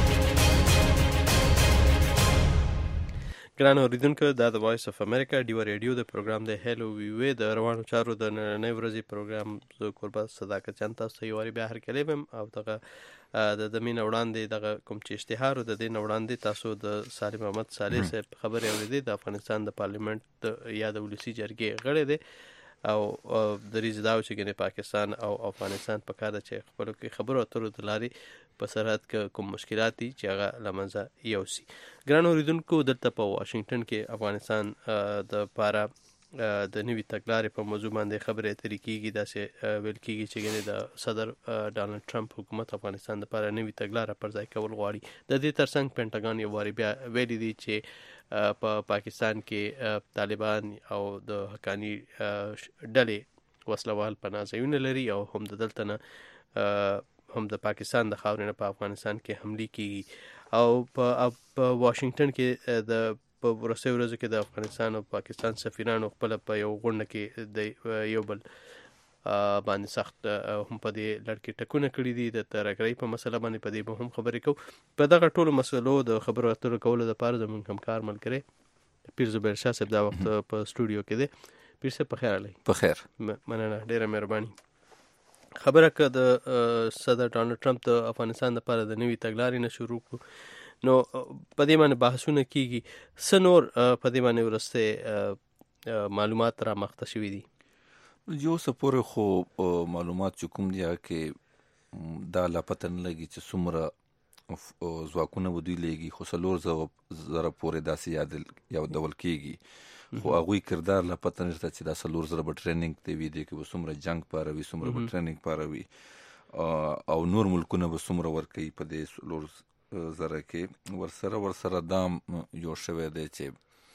ګران اوریدونکو دا د وایس اف امریکا ډیو ریډیو د پروګرام د هلو وی وی د روانو چارو د نننۍ ورځې پروګرام زه قربا صداقت چند تاسو یو واری بیا هر کلیم او دغه د دمین وړاندې دغه کوم چې اشتهار د دین وړاندې تاسو د سالم احمد صالح صاحب خبرې اوریدې د افغانستان د پارلیمنت یا د ولسی جرګې غړی دی او د ریز داو چې ګنې پاکستان او افغانستان په کار چې خپل کې خبرو اترو د لاري په سرحد کې کوم مشکلات دي چې هغه لمنځه یوسي. ګران اوریدونکو دلته په واشنگټن کې افغانستان د پاره د نوي تګلارې په موضوع باندې خبرې اترې کیږي. داسې ویل کیږي چې ګنې د صدر ډانلډ ټرمپ حکومت افغانستان لپاره نوي تګلارې پر ځای کول غواړي. د دې ترڅنګ پینټاګان یو واری بیا ویلي دي چې په پا پاکستان کې طالبان او د حقانی ډلې وسلوال پناه ځایونه لري او هم د دلته نه هم د پاکستان د خاورې نه په افغانستان کې حملې کیږي او په واشنگټن کې د په ورسې ورځو کې د افغانستان او پاکستان سفیرانو خپل په یو غونډه کې د یو بل باندې سخت هم په دې لړ کې ټکونه کړي دي. د ترګرۍ په مسله باندې په دې به هم خبرې کوو. په دغه ټولو مسلو د خبرو اترو کولو لپاره زموږ همکار ملګری پیر زبیر شاه صاحب دا وخت په سټوډیو کې دی. پیر صاحب په خیر علي؟ په خیر، مننه، ډیره مهرباني. خبره که د صدر ډانلډ ټرمپ د افغانستان لپاره د نوي تګلارې نه شروع کړو نو په دې باندې بحثونه کیږي. څه نور په دې باندې ورسته معلومات را مخته شوي دي؟ یو څه پورې خو معلومات چې کوم دي هغه کې دا لا پته نه لګي چې څومره ځواکونه به دوی لېږي، خو څلور زره پورې داسې یو ډول کېږي. خو هغوی کردار لا پته نشته چې دا څلور زره به ټریننګ دی وي، دی کې به څومره جنګ پاروي، څومره به ټریننګ پاروي او نور ملکونه به څومره ورکوي په دې څلور زره کې. ورسره ورسره دام جوړ شوی دی چې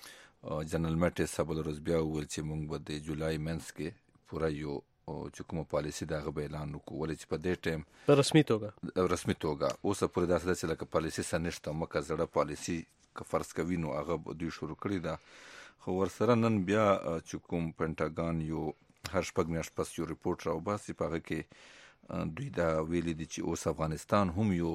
جنرال میټس صاحب ورځ بیا وویل چې موږ به د جولای منځ کې پوره یو چې کومه پالیسي د هغه به اعلان وکړو، ولې چې په دې ټایم په رسمي توګه رسمي توګه اوسه پورې داسې ده چې لکه پالیسي څه نشته، مکه زړه پالیسي که فرض کوي نو هغه دوی شروع کړې ده. خو ورسره نن بیا چې کوم پینټاګان یو هر شپږ میاشت پس یو ریپورټ راوباسي په هغه کې دوی دا ویلي دي چې اوس افغانستان هم یو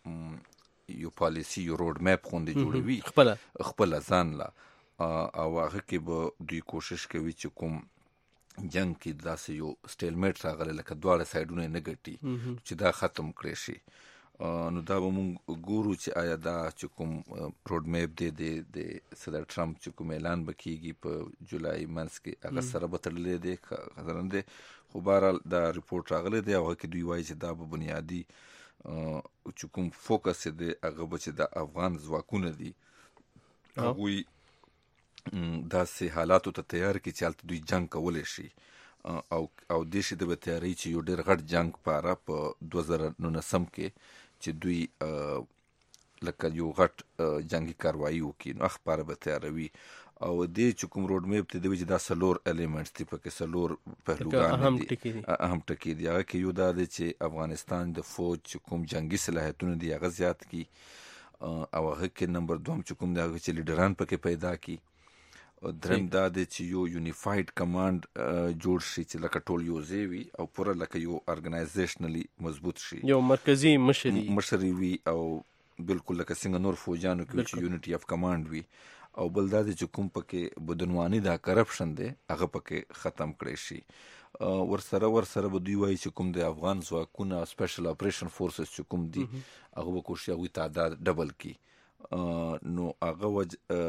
یو پالیسي یو روډ میپ غوندې جوړوي خپله خپله ځان له او هغه کې به دوی کوشش کوي چې کوم جنگ کې داسې یو سټیلمیټ راغلی لکه دواړه سایډونه نه ګټي چې دا ختم کړی شي. نو دا به مونږ ګورو چې آیا دا چې کوم روډ میپ دی د صدر ټرمپ چې کوم اعلان به کېږي په جولای منځ کې هغه سره به تړلی دی خطرن دی. خو بهرحال دا ریپورټ راغلی دی هغه کې دوی وایي چې دا به بنیادي چې کوم فوکس دی هغه به چې د افغان ځواکونه دي هغوی داسې حالاتو ته تیار کړي چې هلته دوی جنګ کولی شي او او دې شي د به تیاري چې یو ډېر غټ جنګ پاره په دوه زره نولسم کې چې دوی لکه یو غټ جنگي کاروایی وکړي نو هغه پاره به تیاروي. او دې چې کوم روډ میپ ته دی چې دا څلور الیمنټس دي پکې څلور پهلوګان دي اهم ټکي دي. هغه کې یو دا دی چې افغانستان د فوج چې کوم جنگي صلاحیتونه دي هغه زیات کړي او هغه کې نمبر دوم چې کوم دی هغه چې لیډران پکې پیدا کړي. دریم دا دی چې یو یونیفاید کمانډ جوړ شي چې لکه ټول یو ځای وي او پوره لکه یو ارګنایزیشنلی مضبوط شي یو مرکزی مشري مشري وي او بالکل لکه څنګه نور فوجانو کې چې یونټي اف کمانډ وي. او بل دا دی چې کوم پکې بدنوانی دا کرپشن دی هغه پکې ختم کړی شي. ورسره ورسره به دوی وایي چې کوم د افغان ځواکونه سپیشل اپریشن فورسز چې کوم دي هغه به کوشش هغوی تعداد ډبل کړي. نو هغه وجه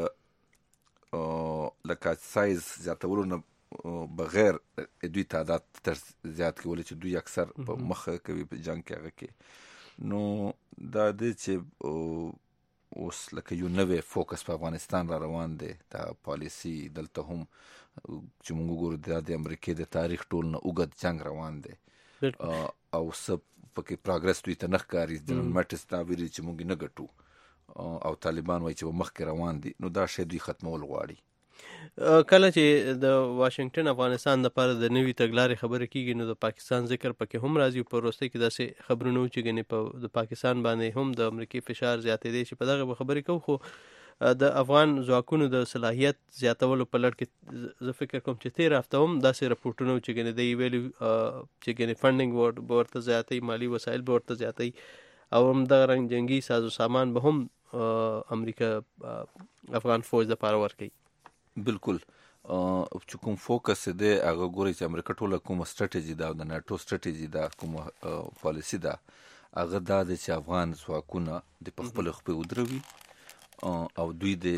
لکه سایز زیاتولو نه بغیر دوی تعداد تر زیات کولی چې دوی اکثر په مخه کوي په جنګ کې هغه کې. نو دا دی چې اوس لکه یو نوی فوکس په افغانستان را روان دی. دا پالیسی دلته هم چې موږ وګورو دا د امریکې د تاریخ ټول نه اوږد جنګ روان دی او څه پکې پروګرس دوی ته نه ښکاري. جنرال میټس دا ویلي چې موږ نه ګټو او طالبان وایي چې مخکې روان دي. نو دا شی دوی ختمول غواړي. کله چې د واشنگټن افغانستان لپاره د نوي تګلارې خبرې کېږي نو د پاکستان ذکر پکې هم راځي. په وروستۍ کې داسې خبرونه وو چې ګنې په د پاکستان باندې هم د امریکې فشار زیاتېدی چې په دغه به خبرې کوو. خو د افغان ځواکونو د صلاحیت زیاتولو په لړ کې زه فکر کوم چې تېره هفته هم داسې رپورټونه وو چې ګنې دی ویلي چې ګنې فنډینګ به ورته زیاتوي مالي وسایل به ورته زیاتوي او همدغه رنګ جنګي ساز و سامان به هم امریکا افغان فوج لپاره ورکوي. بالکل چې کوم فوکس دی هغه ګوري چې امریکا ټوله کومه سټریټیجي ده او د ناټو سټریټیجي ده کومه پالیسي ده هغه دا دی چې افغان ځواکونه د په خپلو خپې ودروي او دوی د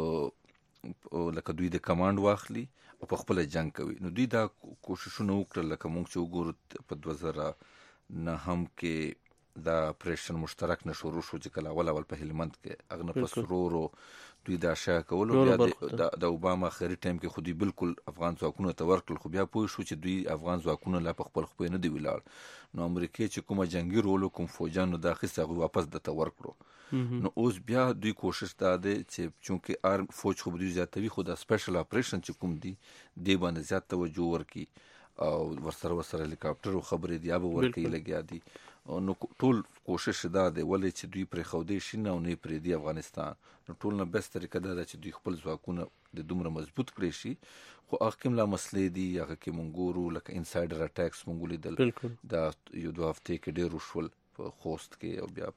لکه دوی د کمانډ واخلي او په خپله جنګ کوي. نو دوی دا کوششونه وکړل لکه موږ چې وګورو په دوه زره نهم کې دا اپریشن مشترک نه شروع شو چې کله اول اول په هلمند کې هغه نه په سرورو دوی دا شا کولو. بیا د اوباما آخري ټایم کې خو دوی بالکل افغان ځواکونو ته ورکړل خو بیا پوه شو چې دوی افغان ځواکونه لا په خپل خپې نه دی ولاړ. نو امریکې چې کومه جنګي رول کوم فوجانو دا اخیسته هغوی واپس درته ورکړو. نو اوس بیا دوی کوشش دا دی چې چونکې ارم فوج خو دوی زیاتوي خو دا سپیشل اپریشن چې کوم دی دې باندې زیات توجه ورکړي او ورسره ورسره هلیکاپټرو خبرې دی به ورکوي لګیا دي. نو ټول کوشش دا دی ولې چې دوی پرې ښودی شي نه او نه پرېږدي افغانستان. نو ټول نه بیست طریقه دا ده چې دوی خپل ځواکونه د دومره مضبوط کړی شي. خو هغه کې هم لا مسلې دي هغه کې مونږ ګورو لکه انسایډر اټیکس مونږ ولیدل دا یو دوه هفتې کې ډېر وشول په خوست کې او بیا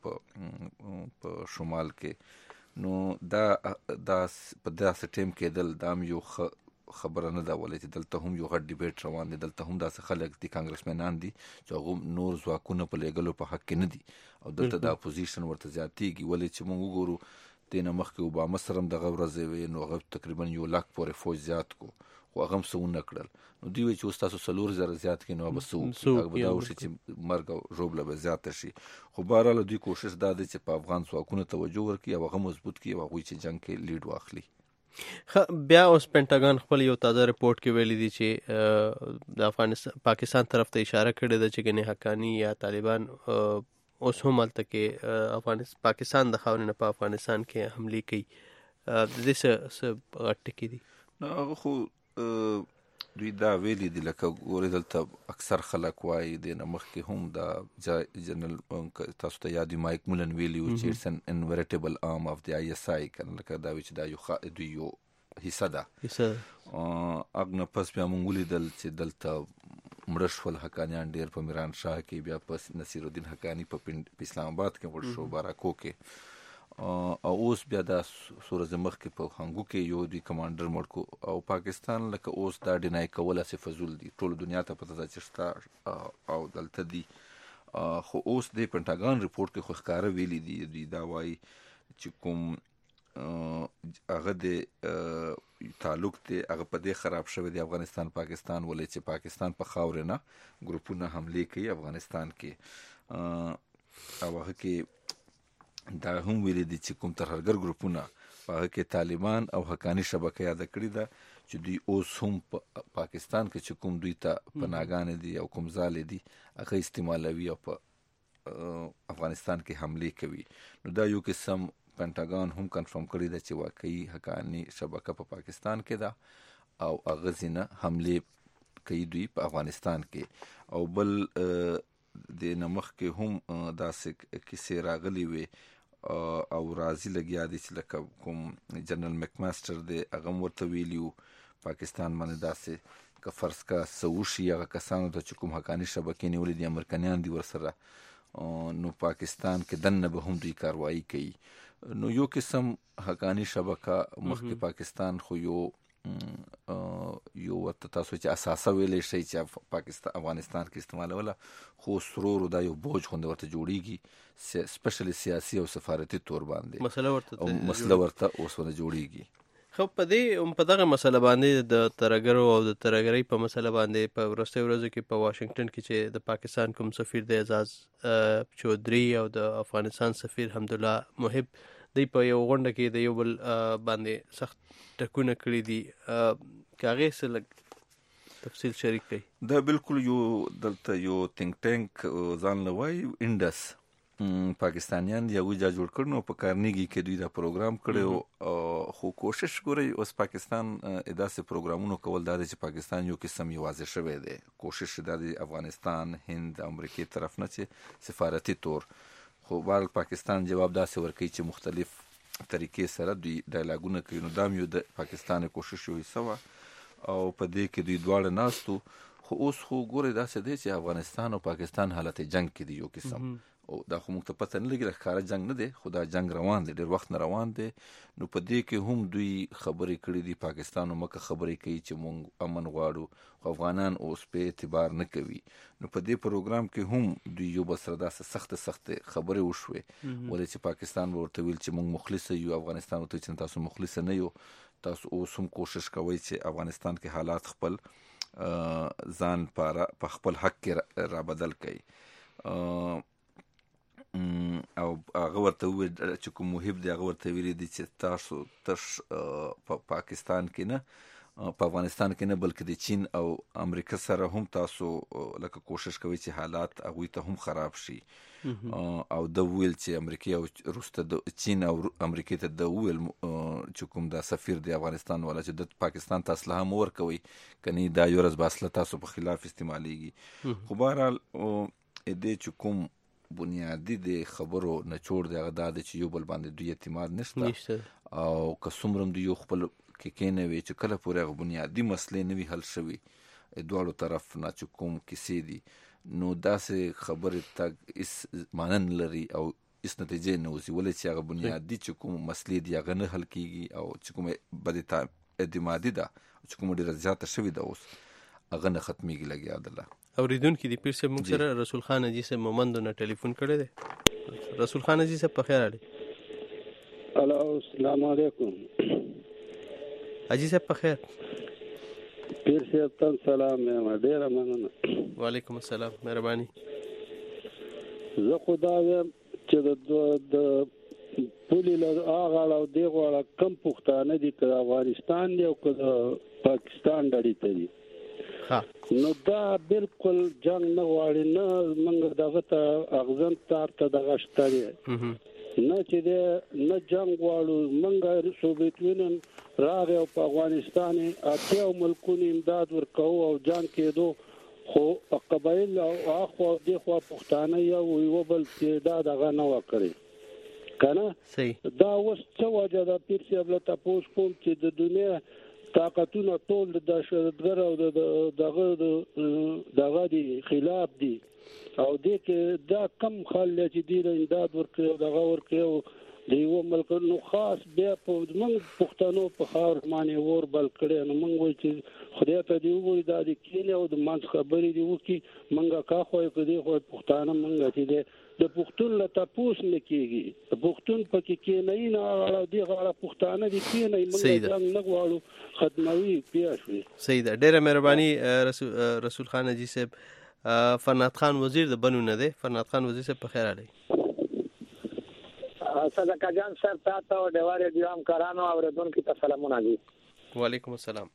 په په شمال کې. نو دا دا په داسې ټیم کېدل دا هم یو خبره نه ده ولې چې دلته هم یو غټ ډیبیټ روان دی. دلته هم داسې خلک دي کانګرسمنان دي چې هغه نور ځواکونه په لیږلو په حق کې نه دي او دلته د اپوزیشن ورته زیاتېږي ولې چې موږ وګورو دې نه مخکې اوباما سره هم دغه ورځې وې نو هغه تقریبا یو لاک پورې فوج زیات کو خو هغه هم څه ونه کړل. نو دوی وایي چې اوس تاسو څلور زره زیات کړئ نو به څه وکړي هغه به دا وشي چې مرګ او ژوبله به زیاته شي. خو بهرحال دوی کوشش دا دی چې په افغان ځواکونو توجه ورکړي او هغه مضبوط کړي او هغوی چې جنګ کې لیډ واخلي. بیا اوس پینټاګان خپل یو تازه رپورټ کې ویلي دي چې د افغانستان پاکستان طرف ته اشاره کړې ده چې ګنې حقانی یا طالبان اوس هم هلته کې افغانستان پاکستان د خاورې نه په افغانستان کې حملې کوي. د دې څه غټ ټکي دي؟ هغه خو دوی دا ویلي دي لکه ګورې دلته اکثر خلک وایي د نه مخکې هم د جنرال تاسو ته یاد وي مایک مولن ویلي و چې اټس ان انویریټیبل آرم اف د آی اس آی کنه لکه دا وایي چې دا یو دوی یو حصه ده. هغه نه پس بیا موږ ولیدل چې دلته مړه شول حقانیان ډېر په میران شاه کې بیا په نصیر الدین حقانی په اسلام آباد کې مړ شو باراکو کې او اوس بیا د سورز مخ کې په هنګو کې یو دی کمانډر مړ او پاکستان لکه اوس دا ډینای کوله سي فزول دي ټول دنیا ته پته ده چې شتا او دلته دي خو اوس د پینټاګان ریپورت کې خو ښکاره ویلي دي دوی دا وایي چې کوم هغه د تعلق دی هغه په دې خراب شوی دی افغانستان پاکستان ولې چې پاکستان په خاور نه ګروپونه حمله کوي افغانستان کې او هغه کې دا هم ویلي دي چې کوم ترهګر ګروپونه هغه کې طالبان او حقانی شبکه یاد کړی ده چې دوی اوس هم په پاکستان کې چې کوم دوی ته پناهګان دي او کوم ځال دي هغه استعمالوي او په افغانستان کې حمله کوي. نو دا یو قسم پینټاګان هم کنفرم کړی ده چې واقعي حقانی شبکه په پاکستان کې ده او هغه ځینه حمله کوي دوی په افغانستان کې او بل د نمخ کې هم داسې کیسې راغلي وي او راځي لګیا دي چې لکه کوم جنرال میکماستر دی هغه ورته ویلیو پاکستان باندې داسې که فرض کا سوشي هغه کسانو ته چې کوم حقانی شبکې نیولې دي امریکایان دي ورسره نو پاکستان کې دنه به هم دوی کاروایی کوي. نو یو قسم حقانی شبکه مخکې پاکستان خو یو یو ورته تاسو چې اساسه ویلې شي چې پاکستان افغانستان کې استعمالوله خو سرور دا یو بوج خوند ورته جوړیږي سپیشلی سیاسي او سفارتي تور باندې مسله ورته او مسله ورته اوس ونه جوړیږي. خو په دې په دغه مسله باندې د ترګرو او د ترګرۍ په مسله باندې په ورسته ورځو کې په واشنگټن کې چې د پاکستان کوم سفیر د اعزاز چودري او د افغانستان سفیر حمدالله محب دی په یو غونډه کې د یو بل باندې سخت ټکونه کړی دي کاغه سره تفصیل شریک کړي. دا بالکل یو دلته یو تینک ټانک ځان لوي انډس پاکستانیان دی یو جا جوړ کړنو په کارنیږي کې دوی دا پروګرام کړو خو کوشش کوي اوس پاکستان اداسه پروګرامونو کول دا چې پاکستان یو قسم یوازې شوی دی کوشش د افغانستان هند امریکای طرف نه چې سفارتي تور خو بار پاکستان جواب داسې ورکړي چې مختلف طریقې سره دوی ډایلاګونه کوي. نو دا یو د پاکستان کوشش وي سوا او په دې کې دوی دواړه ناستو خو اوس خو ګوره داسې دی چې افغانستان او پاکستان حالت جنگ کې دی یو قسم او دا خو موږ ته پته نه لګي ښکاره جنگ نه دی خو دا جنگ روان دی ډېر وخت نه روان دی. نو په دې کې هم دوی خبرې کړي دي پاکستان او مکه خبرې کوي چې موږ امن غواړو خو افغانان اوس په اعتبار نه کوي. نو په دې پروګرام کې هم دوی یو بل سره داسې سخت سخت خبرې وشوې ولې چې پاکستان ورته ویل چې موږ مخلص یو افغانستان ته چې تاسو مخلص نه یو تاسو اوس هم کوشش کوئ چې افغانستان کې حالات خپل ځان په خپل حق کې را بدل کړي. او هغه ورته ویل چې کوم محب دی هغه ورته ویلي دي چې تاسو تش په پاکستان کې نه په افغانستان کې نه بلکې د چین او امریکا سره هم تاسو لکه کوشش کوي چې حالات هغوی ته هم خراب شي او د ویل چې امریکا او روسته د چین او امریکا ته د ویل چې کوم دا سفیر دی افغانستان ولا چې د پاکستان ته اسلحه مور کوي کني دا یو ورځ باسله تاسو په خلاف استعماليږي. خو بهرحال دې چې کوم بنیادی د خبرو نچوړ دی هغه دا چې یو بل باندې دوی اعتماد نشته او که څومره دوی یو خپل کې کې نه وي چې کله پورې هغه بنیادی مسلې نه وي حل شوي دواړو طرف نه چې کوم کیسې دي نو داسې خبرې ته هېڅ معنی نه لري او هېڅ نتیجې نه وځي ولې چې هغه بنیادي چې کوم مسلې دي هغه نه حل کېږي او چې کومه بدې اعتمادي ده چې کومه ډېره زیاته شوې ده اوس هغه نه ختمېږي لګیا ده. اوریدونکو دی پیر صاحب موږ سره رسول خان اجي صاحب مومند نه ټلیفون کړی دی. رسول خان اجي صاحب په خیر علي. الو السلام علیکم. اجي صاحب په خیر. پیر صاحب ته سلام مې ډیر مننه. وعلیکم السلام مهرباني. زه خدا چې د د پولی له هغه او دغه کم پښتانه دي که افغانستان دی او که پاکستان ډېری ته دي نو دا بالکل جنگ نه غواړي نه موږ دغه ته اغزن تار ته دغه شتري نه چې دی نه جنگ غواړو موږ سوویت یونین راغی او په افغانستان اتیا ملکونو امداد ورکوو او جنگ کېدو خو قبایل او اخوا دغه پښتانه یو یو بل چې دا دغه نه وکړي کنه دا اوس څه وجه ده پیر صاحب له تاسو کوم چې د دنیا طاقتونه ټول د دهشتګر او دغه دغه دی خلاف دي او دې کې دا کم خلک چې دی امداد ورکړي او دغه ورکړي او د یو ملک نو خاص بیا په موږ پښتنو په خاور باندې ور بل کړي نو موږ وایو چې خدای ته دی وګوري دا د کینې او د منځ خبرې دی وکي موږ کا خو کدي خو پښتانه موږ چې د پښتون له تاسو نه کیږي د پښتون پکې کې نه نه اړه دی غاړه پښتانه دي کې نه موږ څنګه نه غواړو ختموي پیاشوي. سید ډیره مهرباني رسول رسول خان جی صاحب. فرناد خان وزیر د بنو نه دی. فرناد خان وزیر صاحب په خیر علي. صدقه جان صاحب تاسو او د واره دی هم کارانو اوریدونکو ته سلامونه دي. وعلیکم السلام.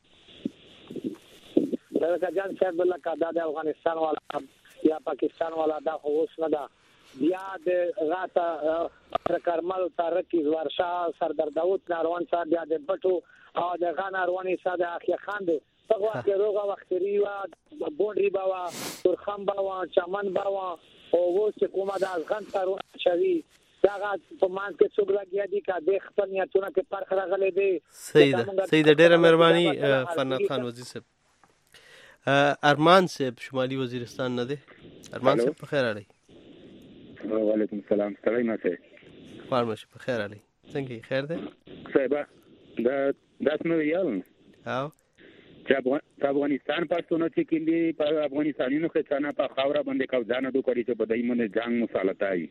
صدقه جان صاحب لکه د افغانستان والا یا پاکستان والا دا اوس نه دا بیا د غاټه کرمل تارکی ورشا سردار داوود ناروان صاحب بیا د بټو او د غان اروانی صاحب اخی خان دی هغه کې روغه وختري وا بونډي باوا ترخم باوا چمن باوا او و چې کومه د افغان تارونه شوی دا په مان کې څوک راګیا دي کا د خپل نیتونه کې پرخ راغلي دي. سید سید ډیره مهرباني فرناد خان وزیر صاحب. ارمان صاحب شمالي وزیرستان نه دی. ارمان صاحب په خیر علي. وعلیکم السلام. سلام علیکم. فارمش په خیر علي. څنګه خیر ده؟ صاحب دا داس نو یال او چې افغانستان پښتون چې کیندي په افغانستانینو کې څنګه په خاورا باندې قبضه نه دوی چې په دایمه جنگ مسالتای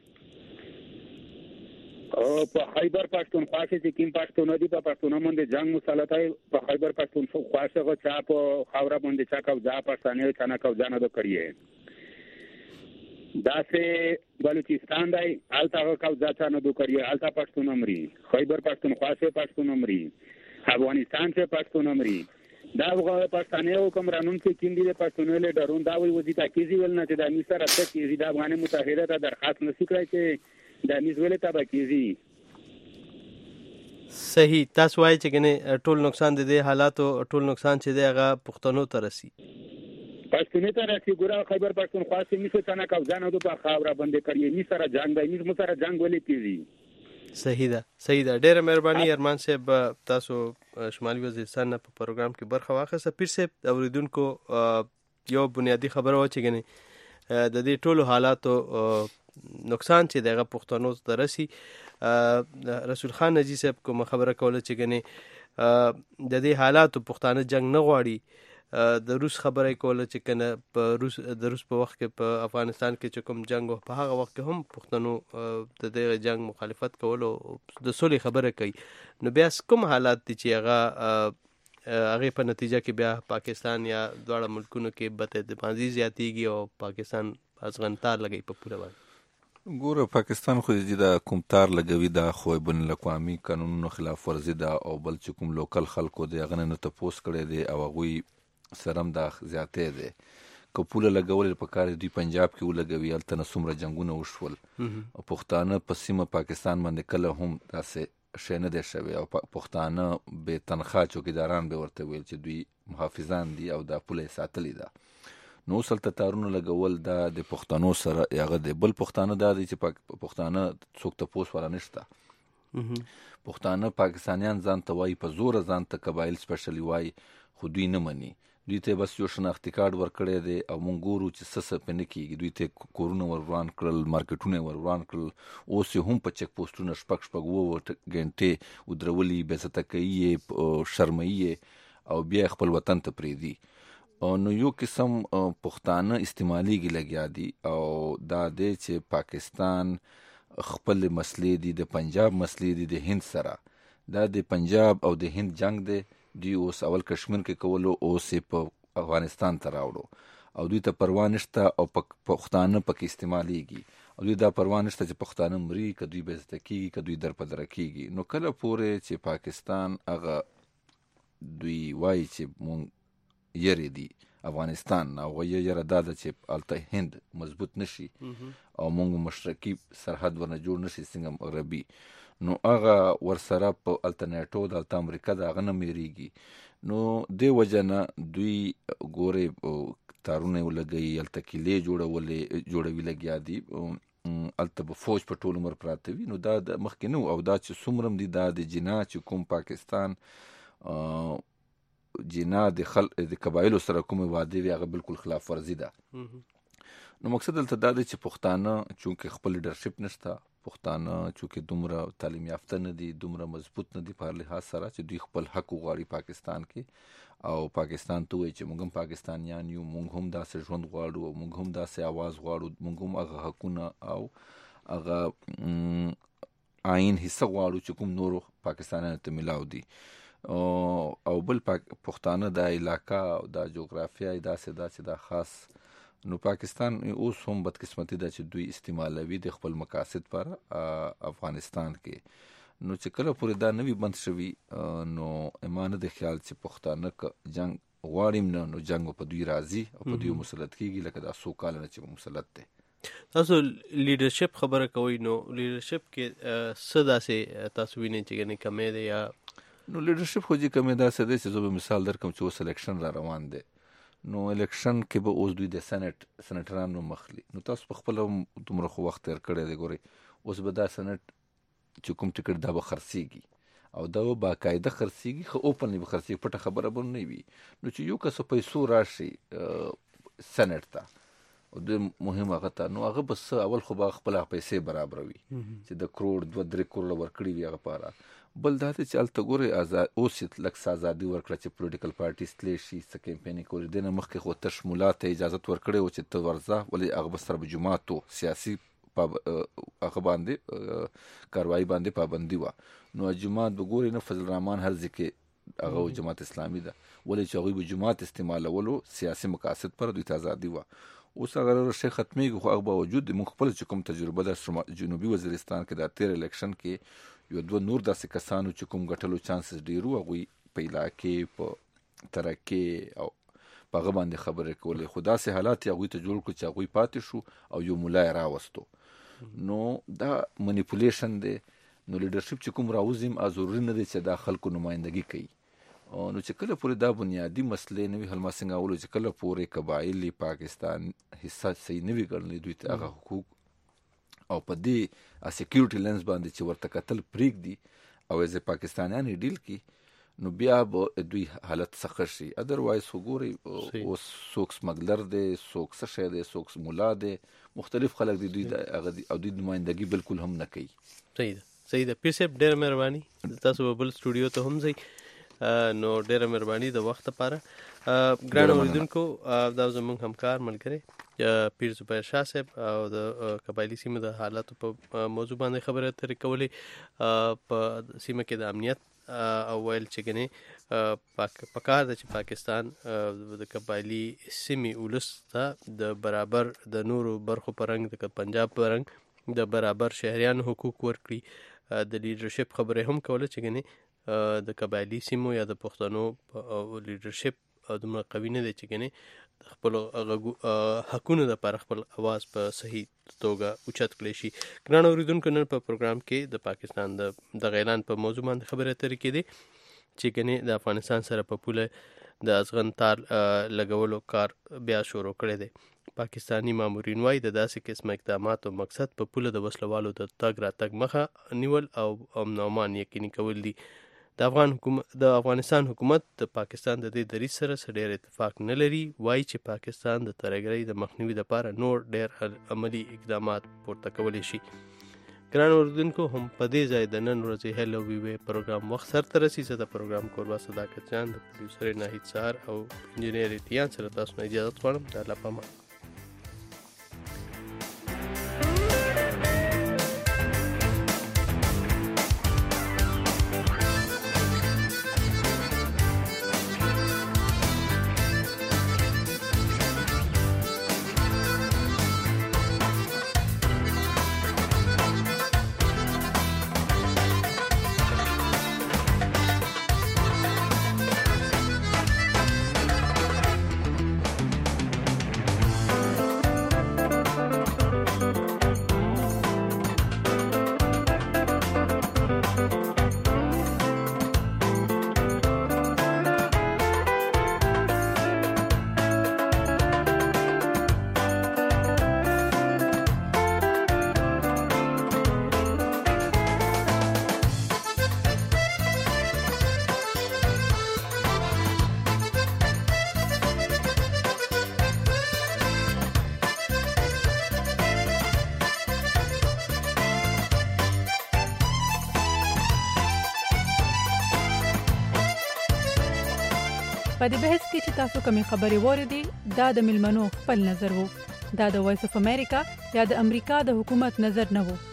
او په خیبر پښتونخوا کې کوم پښتون دي په پښتون باندې جنگ مسالتای په خیبر پښتونخوا څخه چې په خاورا باندې چا قبضه پښتانه څنګه قبضه نه دوی دا سه بلوچستان دی الته قبضه څنګه دوی الته پښتون امري خیبر پښتونخوا څخه پښتون امري افغانستان څخه پښتون امري دا وګړه پښتانه حکمرانون کې کیندي د پښتونو له ډرون دا وی وځي تا کیږي ول نه چې د امیر سره څه کیږي د افغان متحده ته درخواست نشي کړای چې د امیر ولې تا کیږي. صحیح تاسو وایي چې کنه ټول نقصان د دې حالاتو ټول نقصان چې دی هغه پښتنو ته رسی پښتوني ته رسی ګوره خیبر پښتونخوا چې میسه څنګه قبضه نه دوه خاورا باندې کړی می سره جنگ دی می سره جنگ ولې کیږي. صحیح ده صحیح ده ډیره مهرباني ارمان صاحب تاسو شمالي وزیرستان په پروګرام کې برخه واخیسته. پیر صاحب اوریدونکو یو بنیادی خبره و چې غني د دې ټولو حالاتو نقصان چې دغه پښتنو ته رسی رسول خان نجی صاحب کوم خبره کوله چې غني د دې حالاتو پښتانه جنگ نه غواړي د روس خبره کوله چې کنه په روس د روس په وخت کې په افغانستان کې چې کوم جنگ په هغه وخت کې هم پښتنو د دې جنگ مخالفت کول او د صلح خبره کوي نو بیا کوم حالات دي چې هغه هغه په نتیجه کې بیا پاکستان یا دواړه ملکونو کې بته د بازي زیاتیږي او پاکستان ازغنتار لګي په پوره باندې ګوره پاکستان خو دې دا کومتار لګوي دا خو بین الاقوامي قانونونو خلاف ورزي دا او بل چې کوم لوکل خلکو دی غنه نه تپوس کړي دي او غوي سرم دا زیاته ده کپوله لګول په کار دی پنجاب کې ولګوي الته نسمره جنگونه وشول او پښتانه په سیمه پاکستان باندې کله هم تاسې شنه ده شوی او پښتانه به تنخوا چوکیداران به ورته ویل چې دوی محافظان دي او دا پوله ساتلی ده نو سلطه تارونه لګول دا د پښتنو سره یغه د بل پښتانه دا دي چې پښتانه څوک ته پوس ولا نشته پښتانه پاکستانیان ځان ته وای په زور ځان ته قبایل سپیشلی وای خو دوی نه مني دوی ته بس یو شناختی کارت ورکړی دی او مونږ ګورو چې څه څه پې نه کېږي دوی ته کورونه ور وران کړل مارکیټونه ور وران کړل اوس یې هم په چک پوسټونه شپږ شپږ اووه ګنټې ودرولي بېعزته کوي یې شرموي یې او بیا خپل وطن ته پرېږدي نو یو قسم پښتانه استعمالیږي لګیا دي او دا دی چې پاکستان خپل مسلې دي د پنجاب مسلې دي د هند سره دا د پنجاب او د هند جنگ دی دوی اوس اول کشمیر کې کولو اوس په افغانستان ته راوړو او دوی ته پروا نشته او پښتانه پکې استعمالیږي او دوی دا پروا نشته چې پښتانه مري که دوی بېعزته کېږي که دوی درپدره کېږي نو کله پورې چې پاکستان هغه دوی وایي چې مونږ یری دي افغانستان او غویه یره دا ده چې هلته هند مضبوط نشي او مونږ مشرقي سرحد ورنه جوړ نشي څنګه مغربي نو هغه ورسره په الټرنیټو د الټ امریکا د هغه نه میریږي نو دې وجه نه دوی ګورې تارونه ولګوي هلته کیلې جوړولې جوړوي لګیا دي هلته به فوج په ټول عمر پراته وي نو دا د مخکې نه او دا چې څومره دي دا د جنا چې کوم پاکستان جنا د خل د قبایلو سره کوم وعده وي هغه بالکل خلاف ورزي ده نو مقصد دلته دا دی چې پښتانه چونکې خپل لیډرشپ نشته پښتانه چې دومره تعلیم یافته نه دي، دومره مضبوط نه دي په هر لحاظ سره چې دوی خپل حق وغواړي پاکستان کې او پاکستان ته وایي چې موږ هم پاکستانیان یو، موږ هم داسې ژوند غواړو او موږ هم داسې आवाज غواړو، موږ هم هغه حقونه او هغه آئین حصہ غواړو چې کوم نورو پاکستانیانو ته ملاو دي. او بل پښتانه د علاقه او د جغرافیه داسې داسې دا خاص نو پاکستان اوس هم بدقسمتي ده چې دوی استعمالوي د خپل مقاصد پر افغانستان کې. نو چې کله پورې دا نوی بند شوي نو ایمانه د خیال چې پښتانه که جنگ غواړیم نه نو جنگ په دوی راځي او په دوی مسلط کیږي، لکه دا څو کال نه چې مسلط دی. تاسو لیډرشپ خبره کوئ، نو لیډرشپ کې څه داسې تاسو وینئ چې ګنې کمې دی یا نو لیډرشپ خو چې کمې داسې دی چې زه به مثال درکړم چې اوس الیکشن را روان دی، نو الیکشن کې به اوس دوی د سنټ سنټرانو مخلي، نو تاسو په خپل دومره خو وخت تیر کړی دی. ګورئ اوس به دا سنټ چې کوم ټکټ دا به خرڅېږي او دا به باقاعده خرڅېږي، خو اوپنلی به خرڅېږي، پټه خبره به نه وي. نو چې یو کس پیسو راشي سنټ ته او د مهم هغه ته نو هغه بس اول خو به خپل پیسې برابروي چې د کروڑ دوه درې کروڑ ورکړي وي هغه پاره. بل دا چې هلته ګورئ آزاد اوس لږ ازادي ورکړه چې پولیټیکل پارټیز تللی شي څه کمپینې کولی، دې نه مخکې خو تش ملا ته اجازت ورکړی و چې ته ورځه، ولې هغه به سره به جومات و سیاسي هغه باندې کاروایي باندې پابندي وه. نو جومات به ګورئ نه فضل الرحمان هر ځای کې هغه جماعت اسلامي ده، ولې چې هغوی به جومات استعمالولو سیاسي مقاصد پر دوی ته ازادي وه. اوس هغه شی ختمېږي، خو هغه باوجود موږ خپل چې کوم تجربه ده جنوبي وزیرستان کې د تیر الیکشن کې یو دوه نور داسې کسانو چې کوم ګټلو چانسز ډېر وو، هغوی په علاقې په ترکې او په هغه باندې خبرې کولې، خو داسې حالات یې هغوی ته جوړ کړو چې هغوی پاتې شو او یو ملا یې راوستو. نو دا منیپولیشن دی. نو لیډرشپ چې کوم راوځي ضروري نه دی چې دا خلکو نمایندګي کوي. نو چې کله پورې دا بنیادی مسلې نه وي، هلما څنګه اولو چې کله پورې قبایلي پاکستان حصہ صحیح نه وي ګڼلی دوی ته هغه حقوق او په دې سیکیورټي لینز باندې چې ورته کتل پرېږدي او ایز پاکستانیان یې ډیل کړي نو بیا به دوی حالت سخت شي. ادروایز خو ګورئ اوس څوک سمګلر دی، څوک څه شی دی، څوک مولا دی، مختلف خلک دی دوی هغه او دوی نمایندګي بالکل هم نه کوي. صحیح ده صحیح ده. پیر صاحب ډېره مهرباني، تاسو به بل سټوډیو ته هم ځئ، نو ډېره مهرباني د وخت لپاره. ګران اوریدونکو دا زموږ همکار ملګری پیر زبیر شاه صاحب او د قبایلي سیمو د حالاتو په موضوع باندې خبرې اترې کولې، په سیمه کې د امنیت او ویل چې ګنې پکار ده چې پاکستان د قبایلي سیمې ولس ته د برابر د نورو برخو په رنګ د پنجاب په رنګ د برابر شهریانو حقوق ورکړي. د لیډرشپ خبرې هم کوله چې ګنې د قبایلي سیمو یا د پښتنو لیډرشپ دومره قوي نه دی چې ګنې خپل حقونو دپاره خپل اواز په صحیح توګه اوچت کړی شي. ګران اورېدونکو نن په پروګرام کې د پاکستان د دغه اعلان په موضوع باندې خبرې اترې کېدې چې ګنې د افغانستان سره په پوله د ازغن تار لګولو کار بیا شروع کړی دی. پاکستانی مامورین وایي د داسې قسمه اقداماتو مقصد په پوله د وسلوالو د تګ راتګ مخه نیول او امن او امان یقیني کول دي. د افغان حکومت د افغانستان حکومت د پاکستان د دې دریځ سره څه ډېر اتفاق نه لري، وایي چې پاکستان د ترهګرۍ د مخنیوي لپاره نور ډېر عملي اقدامات پورته کولی شي. ګران اورېدونکو هم په دې ځای د نن ورځې هیلو وی وی پروګرام وخت سرته رسي. زه د پروګرام کوربه صداقت جان، د پروډیوسر ناهید سهار او انجینیر اتیان سره تاسو نه اجازه غواړم. د الله پامان. په دې بحث کې چې تاسو کومې خبرې واورېدې دا د ملمنو خپل نظر وو. دا د وایس اف امریکا یا د امریکا د حکومت نظر نه وو.